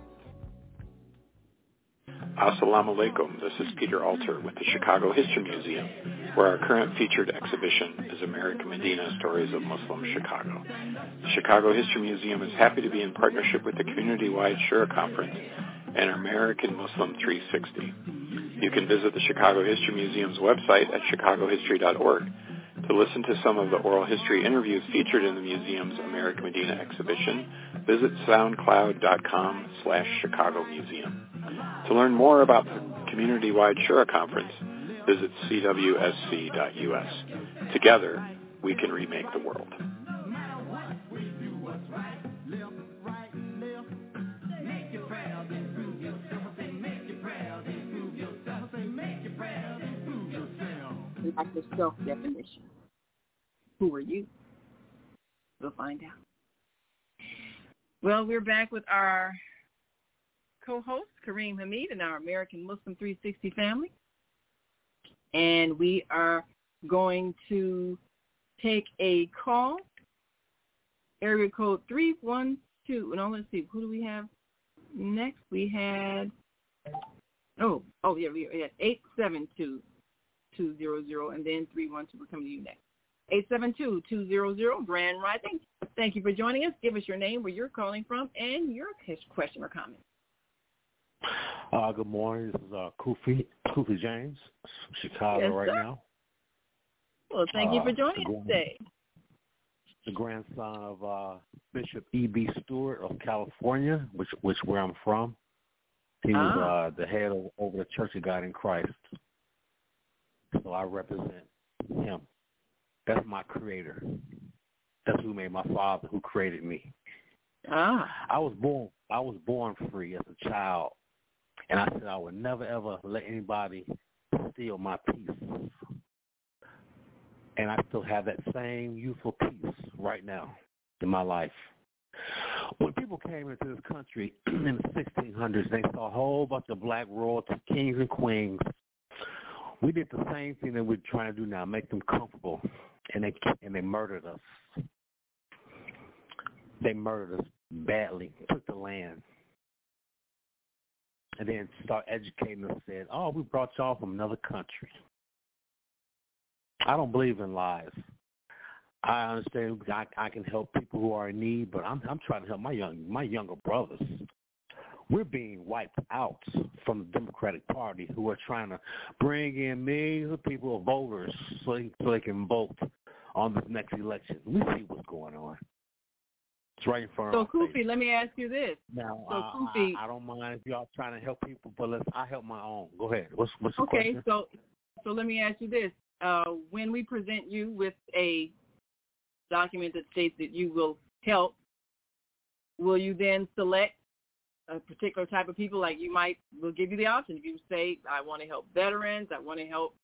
Assalamu alaikum. This is Peter Alter with the Chicago History Museum, where our current featured exhibition is American Medina Stories of Muslim Chicago. The Chicago History Museum is happy to be in partnership with the community-wide Shura Conference and American Muslim 360. You can visit the Chicago History Museum's website at chicagohistory.org to listen to some of the oral history interviews featured in the museum's American Medina exhibition. Visit soundcloud.com/Chicago Museum. To learn more about the community-wide Shura Conference, visit cwsc.us. Together, we can remake the world. Like the self-definition. Who are you? We'll find out. Well, we're back with our co-host, Kareem Hamid, and our American Muslim 360 family. And we are going to take a call. Area code 312. No, let's see. Who do we have next? We had, we had 872-200, and then 312. We're coming to you next. 872-200, Grand Rising. Thank you for joining us. Give us your name, where you're calling from, and your question or comment. Good morning. This is Kofi James, Chicago now. Well, thank you for joining us today. The grandson of Bishop E.B. Stewart of California, which where I'm from. He was the head over the Church of God in Christ. So I represent him. That's my creator. That's who made my father, who created me. I was born free as a child, and I said I would never ever let anybody steal my peace. And I still have that same youthful peace right now in my life. When people came into this country in the 1600s, they saw a whole bunch of black royalty, kings and queens. We did the same thing that we're trying to do now, make them comfortable, and they murdered us. They murdered us badly, took the land, and then start educating us, said, we brought y'all from another country. I don't believe in lies. I understand I can help people who are in need, but I'm trying to help my younger brothers. We're being wiped out from the Democratic Party, who are trying to bring in millions of people, voters, so they can vote on this next election. We see what's going on. It's right in front of us. So, Kofi, let me ask you this. Now, Kofi, I don't mind if y'all trying to help people, but I help my own. Go ahead. What's your question? Okay, so let me ask you this. When we present you with a document that states that you will help, will you then select a particular type of people? Like we'll give you the option. If you say, I want to help veterans, I want to help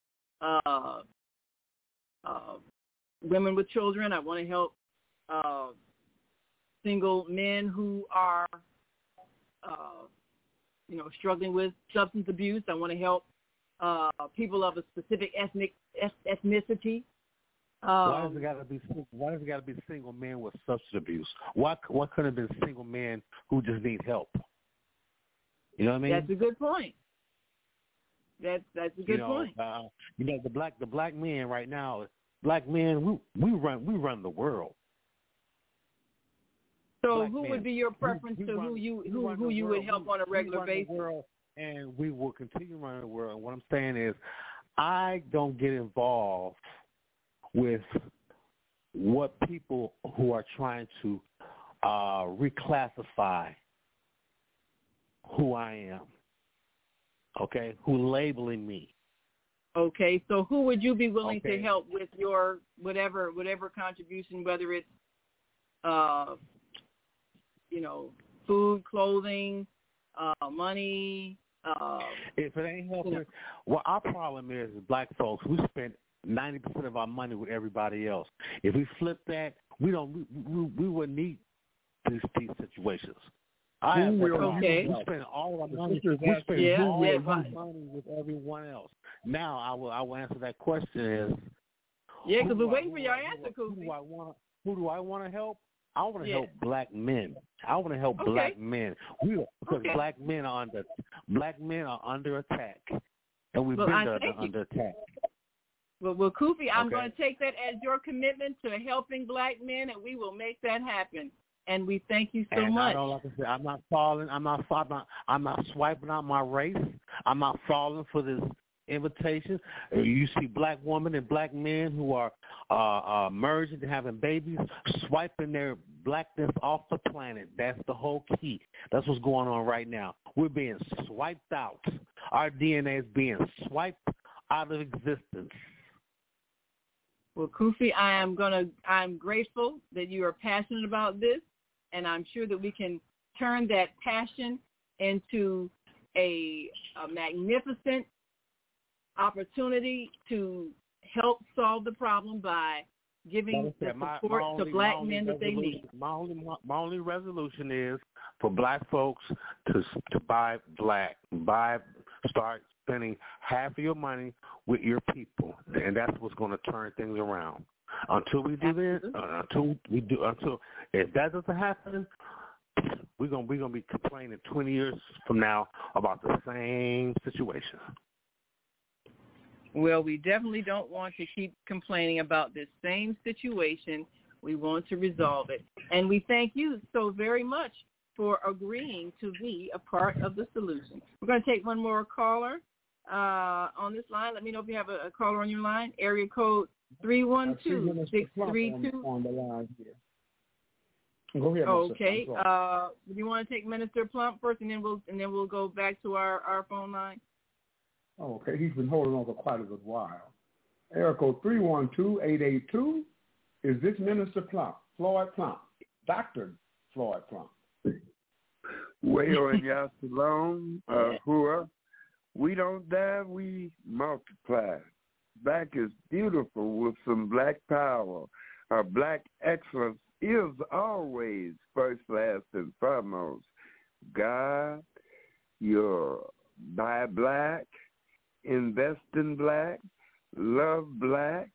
women with children, I want to help single men who are struggling with substance abuse. I want to help people of a specific ethnicity. Why does it got to be single men with substance abuse? Why couldn't it have been single men who just need help? You know what I mean? That's a good point. That's a good point. The black men right now, black men, we run the world. So black who men, would be your preference to who you would help on a regular basis? And we will continue running the world. And what I'm saying is, I don't get involved with what people who are trying to reclassify who I am, okay, who labeling me. Okay, so who would you be willing to help with your whatever contribution, whether it's food, clothing, money? If it ain't helping, well, our problem is black folks. We spend 90% of our money with everybody else. If we flip that, we wouldn't need these situations. We spend all our money. We spend all our money with everyone else. Now, I will answer that question is. Yeah, because we're waiting for your answer, Kofi. Who do I want to help? I want to help black men. I want to help black men. Because black men are under attack, and we've been under attack. Well, Kofi, I'm going to take that as your commitment to helping black men, and we will make that happen. And we thank you so much. Like I said, I'm not falling. I'm not swiping out my race. I'm not falling for this invitation. You see black women and black men who are merging and having babies, swiping their blackness off the planet. That's the whole key. That's what's going on right now. We're being swiped out. Our DNA is being swiped out of existence. Well, Kofi, I'm grateful that you are passionate about this, and I'm sure that we can turn that passion into a magnificent opportunity to help solve the problem by giving the support to black men that they need. My only resolution is for black folks to buy black, start spending half of your money with your people, and that's what's going to turn things around. Until we do this, until if that doesn't happen, we're gonna be complaining 20 years from now about the same situation. Well, we definitely don't want to keep complaining about this same situation. We want to resolve it, and we thank you so very much for agreeing to be a part of the solution. We're going to take one more caller on this line. Let me know if you have a caller on your line. Area code 312-632. On the line here. Go ahead. Okay. Do you want to take Minister Plump first, and then we'll go back to our phone line? Oh, okay. He's been holding on for quite a good while. Area code 312-882. Is this Minister Plump, Floyd Plump, Dr. Floyd Plump? Wayo and Yasalom, Hua. We don't die, we multiply. Black is beautiful with some black power. Our black excellence is always first, last, and foremost. God, you're buy black, invest in black, love black,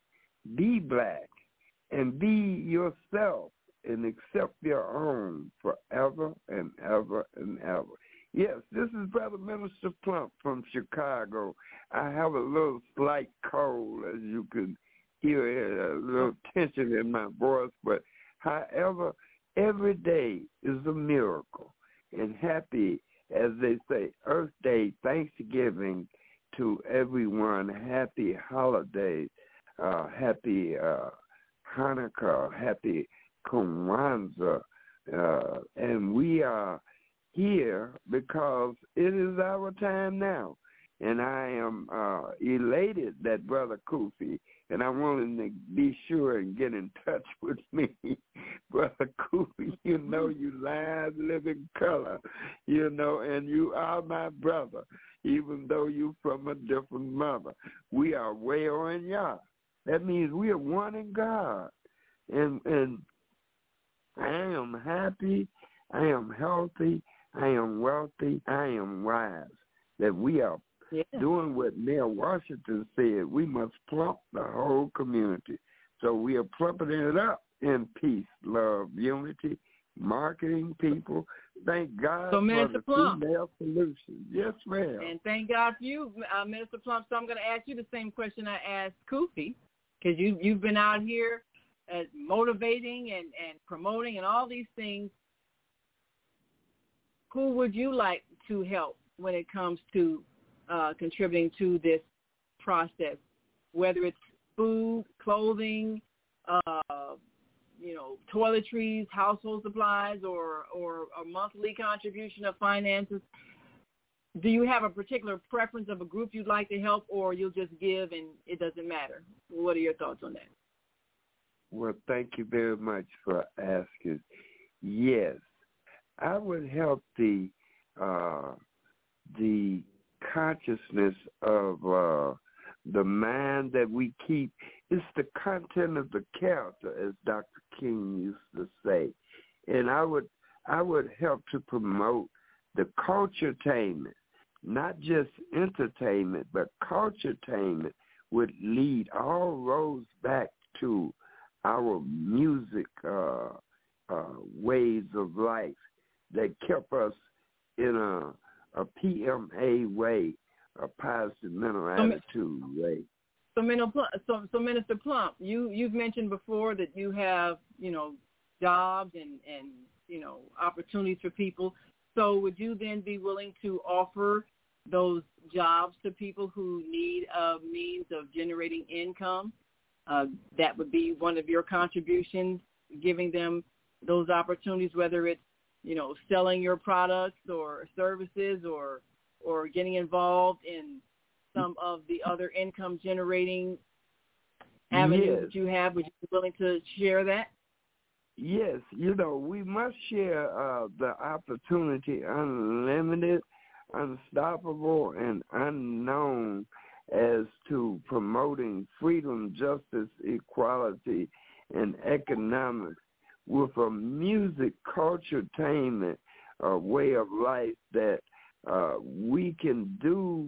and be yourself and accept your own forever and ever and ever. Yes, this is Brother Minister Plump from Chicago. I have a little slight cold, as you can hear, a little tension in my voice, but however, every day is a miracle. And happy, as they say, Earth Day, Thanksgiving to everyone. Happy holidays, happy Hanukkah, happy Kwanzaa, and we are here because it is our time now. And I am elated that Brother Kofi, and I want him to be sure and get in touch with me. Brother Kofi, you know you live, living color, you know, and you are my brother, even though you from a different mother. We are way on Yah. That means we are one in God. And I am happy, I am healthy, I am wealthy, I am wise. That we are doing what Mayor Washington said. We must plump the whole community. So we are plumping it up in peace, love, unity, marketing people. Thank God for the female solution. Yes, ma'am. And thank God for you, Minister Plump. So I'm going to ask you the same question I asked Kofi, because you've been out here motivating and promoting and all these things. Who would you like to help when it comes to contributing to this process, whether it's food, clothing, toiletries, household supplies, or a monthly contribution of finances? Do you have a particular preference of a group you'd like to help, or you'll just give and it doesn't matter? What are your thoughts on that? Well, thank you very much for asking. Yes, I would help the consciousness of the mind that we keep. It's the content of the character, as Dr. King used to say. And I would help to promote the culturetainment, not just entertainment, but culturetainment would lead all roads back to our music ways of life that kept us in a PMA way, a positive mental attitude way. So Minister Plump, you've mentioned before that you have, jobs and opportunities for people. So would you then be willing to offer those jobs to people who need a means of generating income? That would be one of your contributions, giving them those opportunities, whether it's, selling your products or services or getting involved in some of the other income generating avenues that you have. Would you be willing to share that? Yes, we must share the opportunity unlimited, unstoppable, and unknown as to promoting freedom, justice, equality, and economics with a music culturetainment way of life that we can do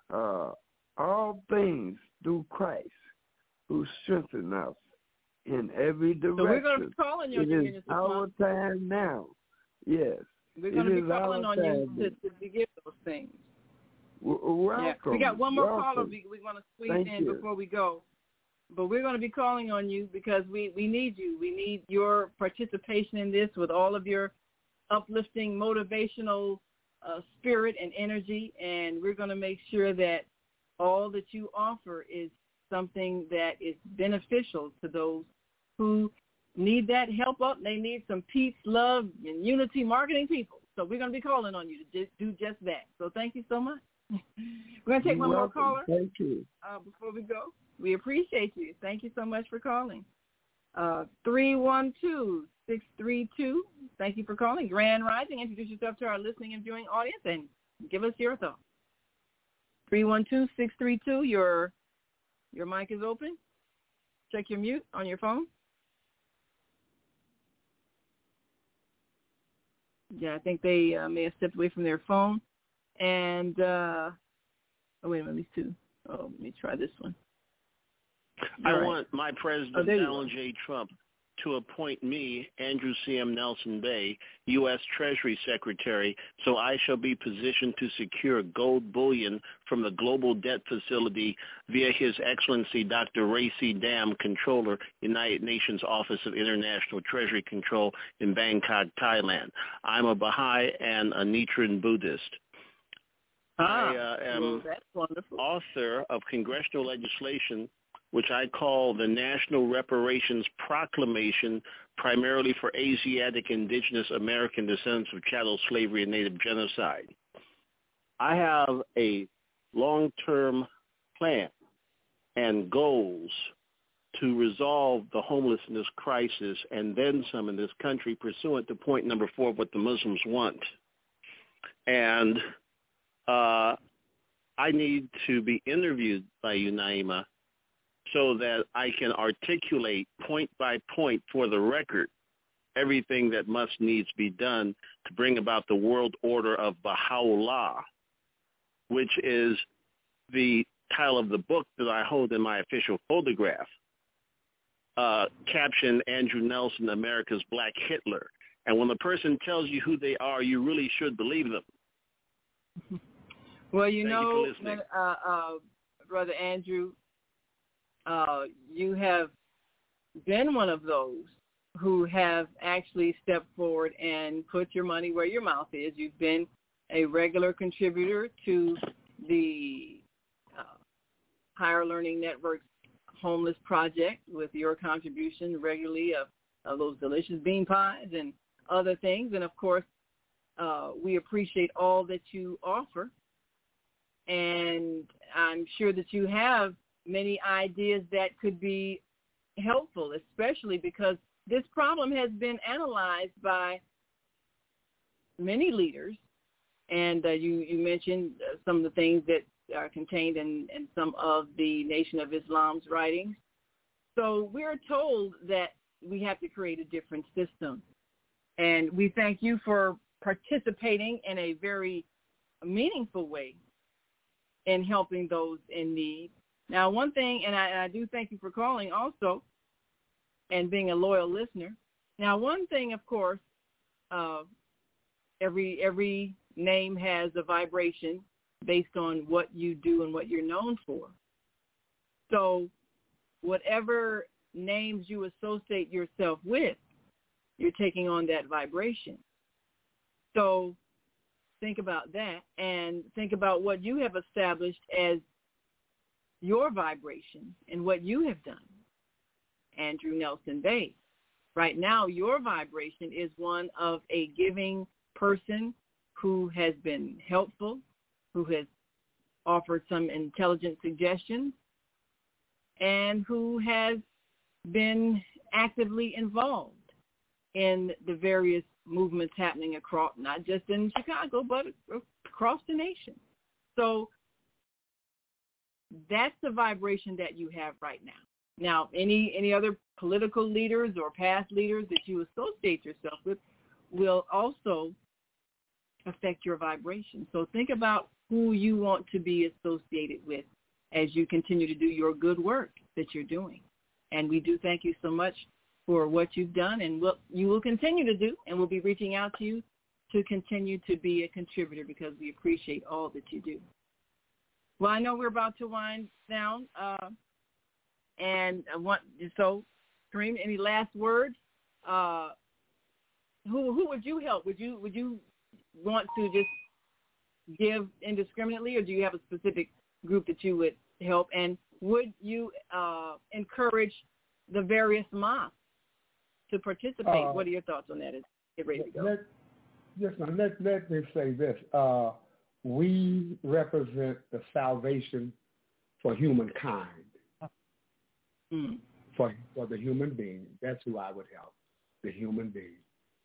all things through Christ who strengthens us in every direction. So we're going to be calling you. It is our time now. Yes. We're going to be calling on you to give those things. Welcome. Yeah. We got one more caller we want to squeeze in you. before we go. But we're going to be calling on you because we need you. We need your participation in this with all of your uplifting, motivational spirit and energy. And we're going to make sure that all that you offer is something that is beneficial to those who need that help up. They need some peace, love, and unity marketing people. So we're going to be calling on you to do just that. So thank you so much. We're going to take one more caller. Thank you. Before we go. We appreciate you. Thank you so much for calling. 312-632. Thank you for calling. Grand Rising. Introduce yourself to our listening and viewing audience and give us your thoughts. 312-632. Your mic is open. Check your mute on your phone. Yeah, I think they may have stepped away from their phone. And, wait a minute, these two. Oh, let me try this one. I want my President, Donald J. Trump, to appoint me, Andrew C.M. Nelson Bay, U.S. Treasury Secretary, so I shall be positioned to secure gold bullion from the Global Debt Facility via His Excellency Dr. Ray C. Dam, Controller, United Nations Office of International Treasury Control in Bangkok, Thailand. I'm a Baha'i and a Nichiren Buddhist. I am author of congressional legislation which I call the National Reparations Proclamation, primarily for Asiatic, Indigenous, American descendants of chattel slavery and Native genocide. I have a long-term plan and goals to resolve the homelessness crisis and then some in this country, pursuant to point number 4 of what the Muslims want. And I need to be interviewed by you, Naima, so that I can articulate point by point for the record everything that must needs be done to bring about the world order of Baha'u'llah, which is the title of the book that I hold in my official photograph, captioned Andrew Nelson, America's Black Hitler. And when the person tells you who they are, you really should believe them. Well, Brother Andrew, you have been one of those who have actually stepped forward and put your money where your mouth is. You've been a regular contributor to the Higher Learning Network's Homeless Project with your contribution regularly of those delicious bean pies and other things. And, of course, we appreciate all that you offer. And I'm sure that you have many ideas that could be helpful, especially because this problem has been analyzed by many leaders. And you mentioned some of the things that are contained in some of the Nation of Islam's writings. So we're told that we have to create a different system. And we thank you for participating in a very meaningful way in helping those in need. Now, one thing, and I do thank you for calling also and being a loyal listener. Now, one thing, of course, every name has a vibration based on what you do and what you're known for. So whatever names you associate yourself with, you're taking on that vibration. So think about that and think about what you have established as your vibration and what you have done. Andrew Nelson Bey. Right now, your vibration is one of a giving person who has been helpful, who has offered some intelligent suggestions, and who has been actively involved in the various movements happening across, not just in Chicago, but across the nation. So that's the vibration that you have right now. Now, any other political leaders or past leaders that you associate yourself with will also affect your vibration. So think about who you want to be associated with as you continue to do your good work that you're doing. And we do thank you so much for what you've done and what you will continue to do, and we'll be reaching out to you to continue to be a contributor because we appreciate all that you do. Well, I know we're about to wind down, and I want Kareem, any last words? Who would you help? Would you want to just give indiscriminately, or do you have a specific group that you would help? And would you encourage the various mosques to participate? What are your thoughts on that? Get ready to go. Let me say this. We represent the salvation for humankind, for the human being. That's who I would help, the human being.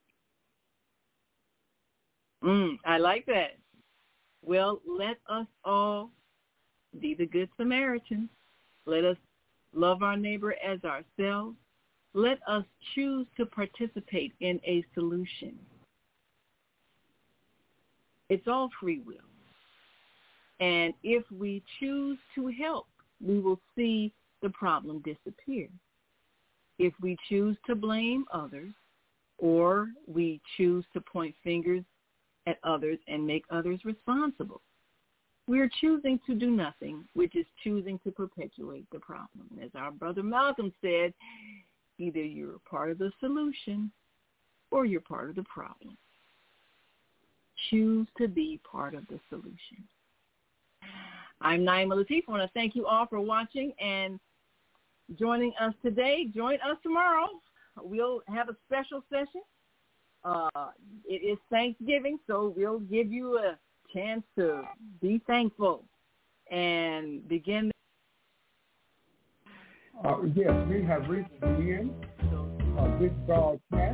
I like that. Well, let us all be the good Samaritans. Let us love our neighbor as ourselves. Let us choose to participate in a solution. It's all free will. And if we choose to help, we will see the problem disappear. If we choose to blame others, or we choose to point fingers at others and make others responsible, we're choosing to do nothing, which is choosing to perpetuate the problem. As our brother Malcolm said, either you're part of the solution or you're part of the problem. Choose to be part of the solution. I'm Naima Latif. I want to thank you all for watching and joining us today. Join us tomorrow. We'll have a special session. It is Thanksgiving, so we'll give you a chance to be thankful and begin. Yes, we have reached the end of this broadcast,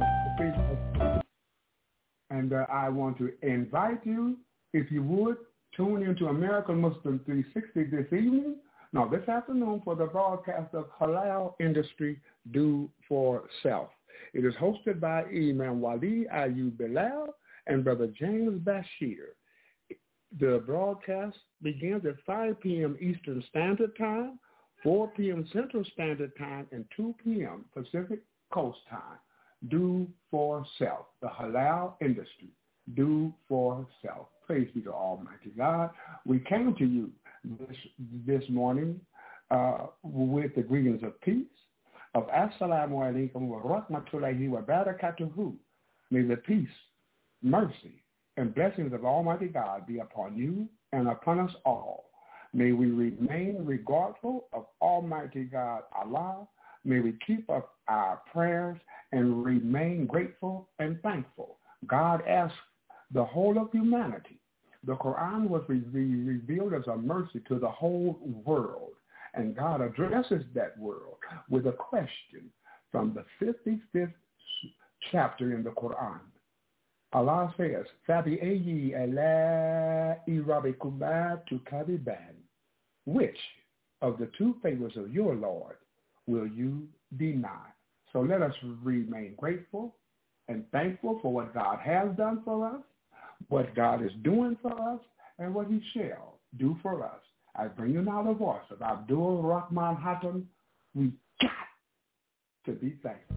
and I want to invite you, if you would, tune into American Muslim 360 this evening, this afternoon, for the broadcast of Halal Industry Do for Self. It is hosted by Imam Wali Ayub Bilal and Brother James Bashir. The broadcast begins at 5 p.m. Eastern Standard Time, 4 p.m. Central Standard Time, and 2 p.m. Pacific Coast Time. Do for self, the halal industry. Do for self. Praise be to Almighty God. We came to you this morning with the greetings of peace, of Assalamu alaikum wa rahmatullahi wa barakatuhu. May the peace, mercy, and blessings of Almighty God be upon you and upon us all. May we remain regardful of Almighty God Allah. May we keep up our prayers and remain grateful and thankful. God asks the whole of humanity. The Quran was revealed as a mercy to the whole world. And God addresses that world with a question from the 55th chapter in the Quran. Allah says, فَبِأَيِّ آلَاءِ رَبِّكُمَا تُكَذِّبَانِ? Which of the two favors of your Lord will you deny? So let us remain grateful and thankful for what God has done for us, what God is doing for us, and what he shall do for us. I bring you now the voice of Abdul Rahman Hatton. We got to be thankful.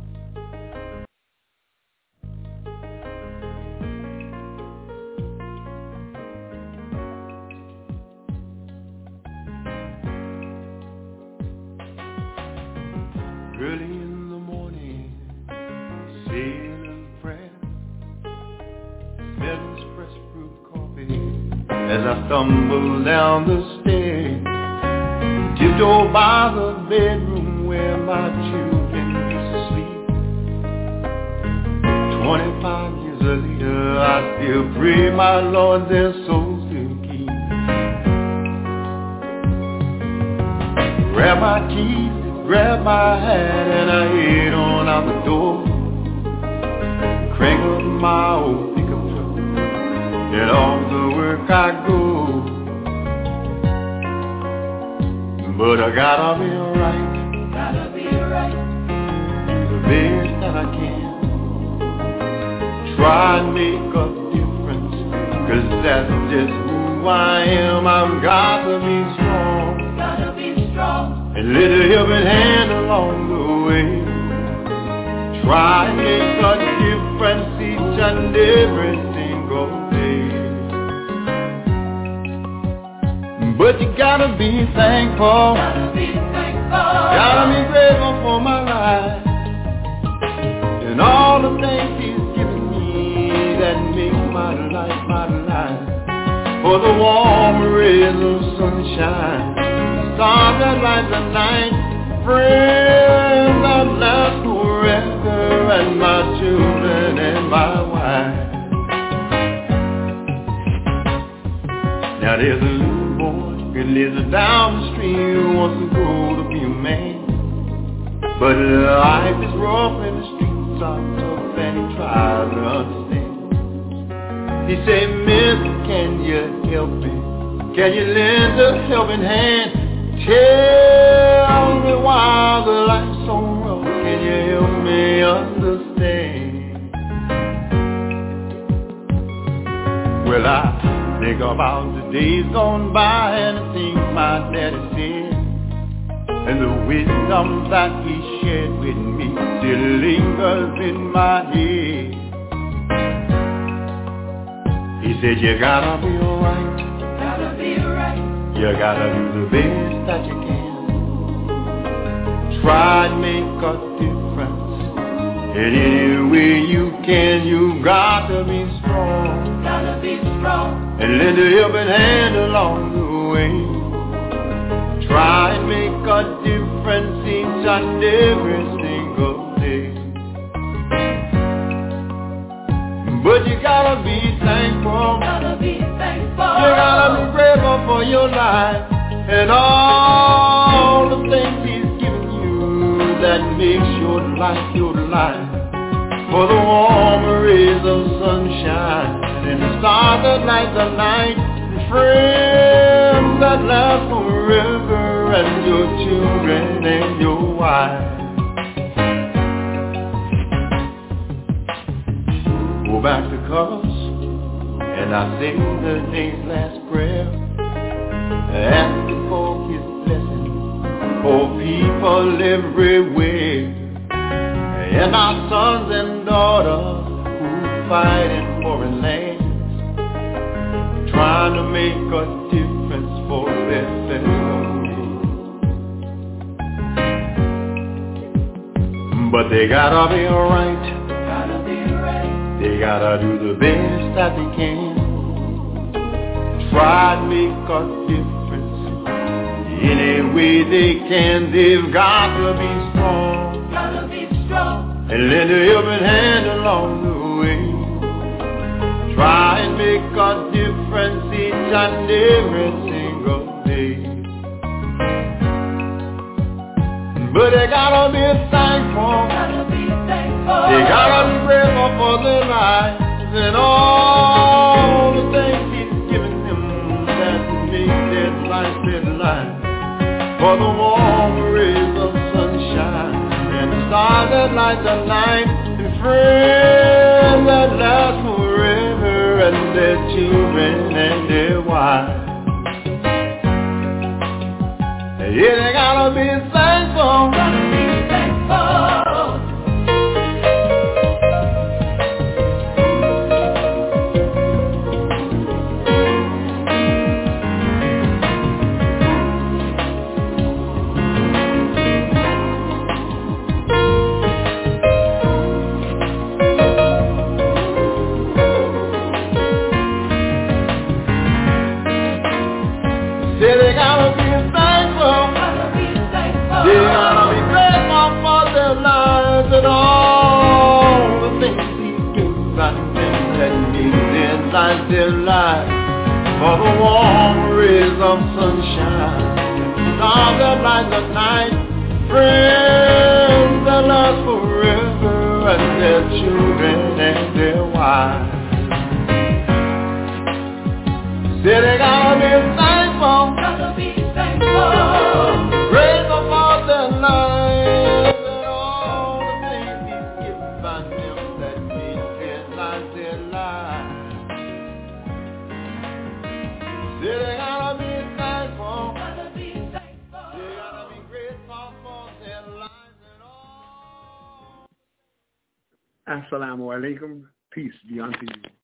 Early in the morning, saying a prayer, smelling fresh brewed coffee as I stumble down the stairs, tiptoe by the bedroom where my children used to sleep. 25 years later, I still pray my Lord their souls to keep. Grab my keys, grab my hat, and I head on out the door. Crank up my old pickup truck, and off to work I go. But I gotta be right, do the best that I can. Try and make a difference, 'cause that's just who I am. I've got to be strong, and let a helping hand along the way. Try and make a difference each and every single day. But you gotta be thankful, gotta be grateful for my life, and all the things he's given me that make my life my life. For the warm rays of sunshine, stars that light the night, friends that last forever, and my children and my wife. Now there's a little boy who lives down the street who wants to grow to be a man, but life is rough and the streets are tough, and he tries to understand. He said, "Mister, can you help me? Can you lend a helping hand? Tell me why the life's so rough. Can you help me understand?" Well, I think about the days gone by and the things my daddy said, and the wisdom that he shared with me still lingers in my head. He said, "You gotta be alright, you gotta do the best that you can. Try and make a difference in any way you can. You got to be strong, and lend a helping hand along the way. Try and make a difference each and every single day. But you gotta be thankful, you gotta be grateful for your life, and all the things he's given you that makes your life your life. For the warm rays of sunshine, and the stars that light the night, friends that last forever, and your children and your wife. go back to cross, and I say the day's last prayer, asking for his blessing for people everywhere, and our sons and daughters who fight in foreign lands, trying to make a difference for their fellow men. But they gotta be alright. They gotta do the best that they can. Try to make a difference any way they can. They've got to be strong. And lend a helping hand along the way. Try and make a difference each and every single day. But they gotta be thankful. They gotta be grateful for their lives and all the things he's given them that make their life. For the warm rays of sunshine and the stars that light the night, and friends that last forever, and their children and their wives. Yeah, they gotta be thankful. Their life, for the warm rays of sunshine, stars that light the night, friends that last forever, and their children and their wives. Say they gotta be thankful, grateful for their lives and all the things he's given by them that made their lives their lives. They gotta be thankful. They gotta be grateful for their lives and all. Assalamu alaikum. Peace be unto you.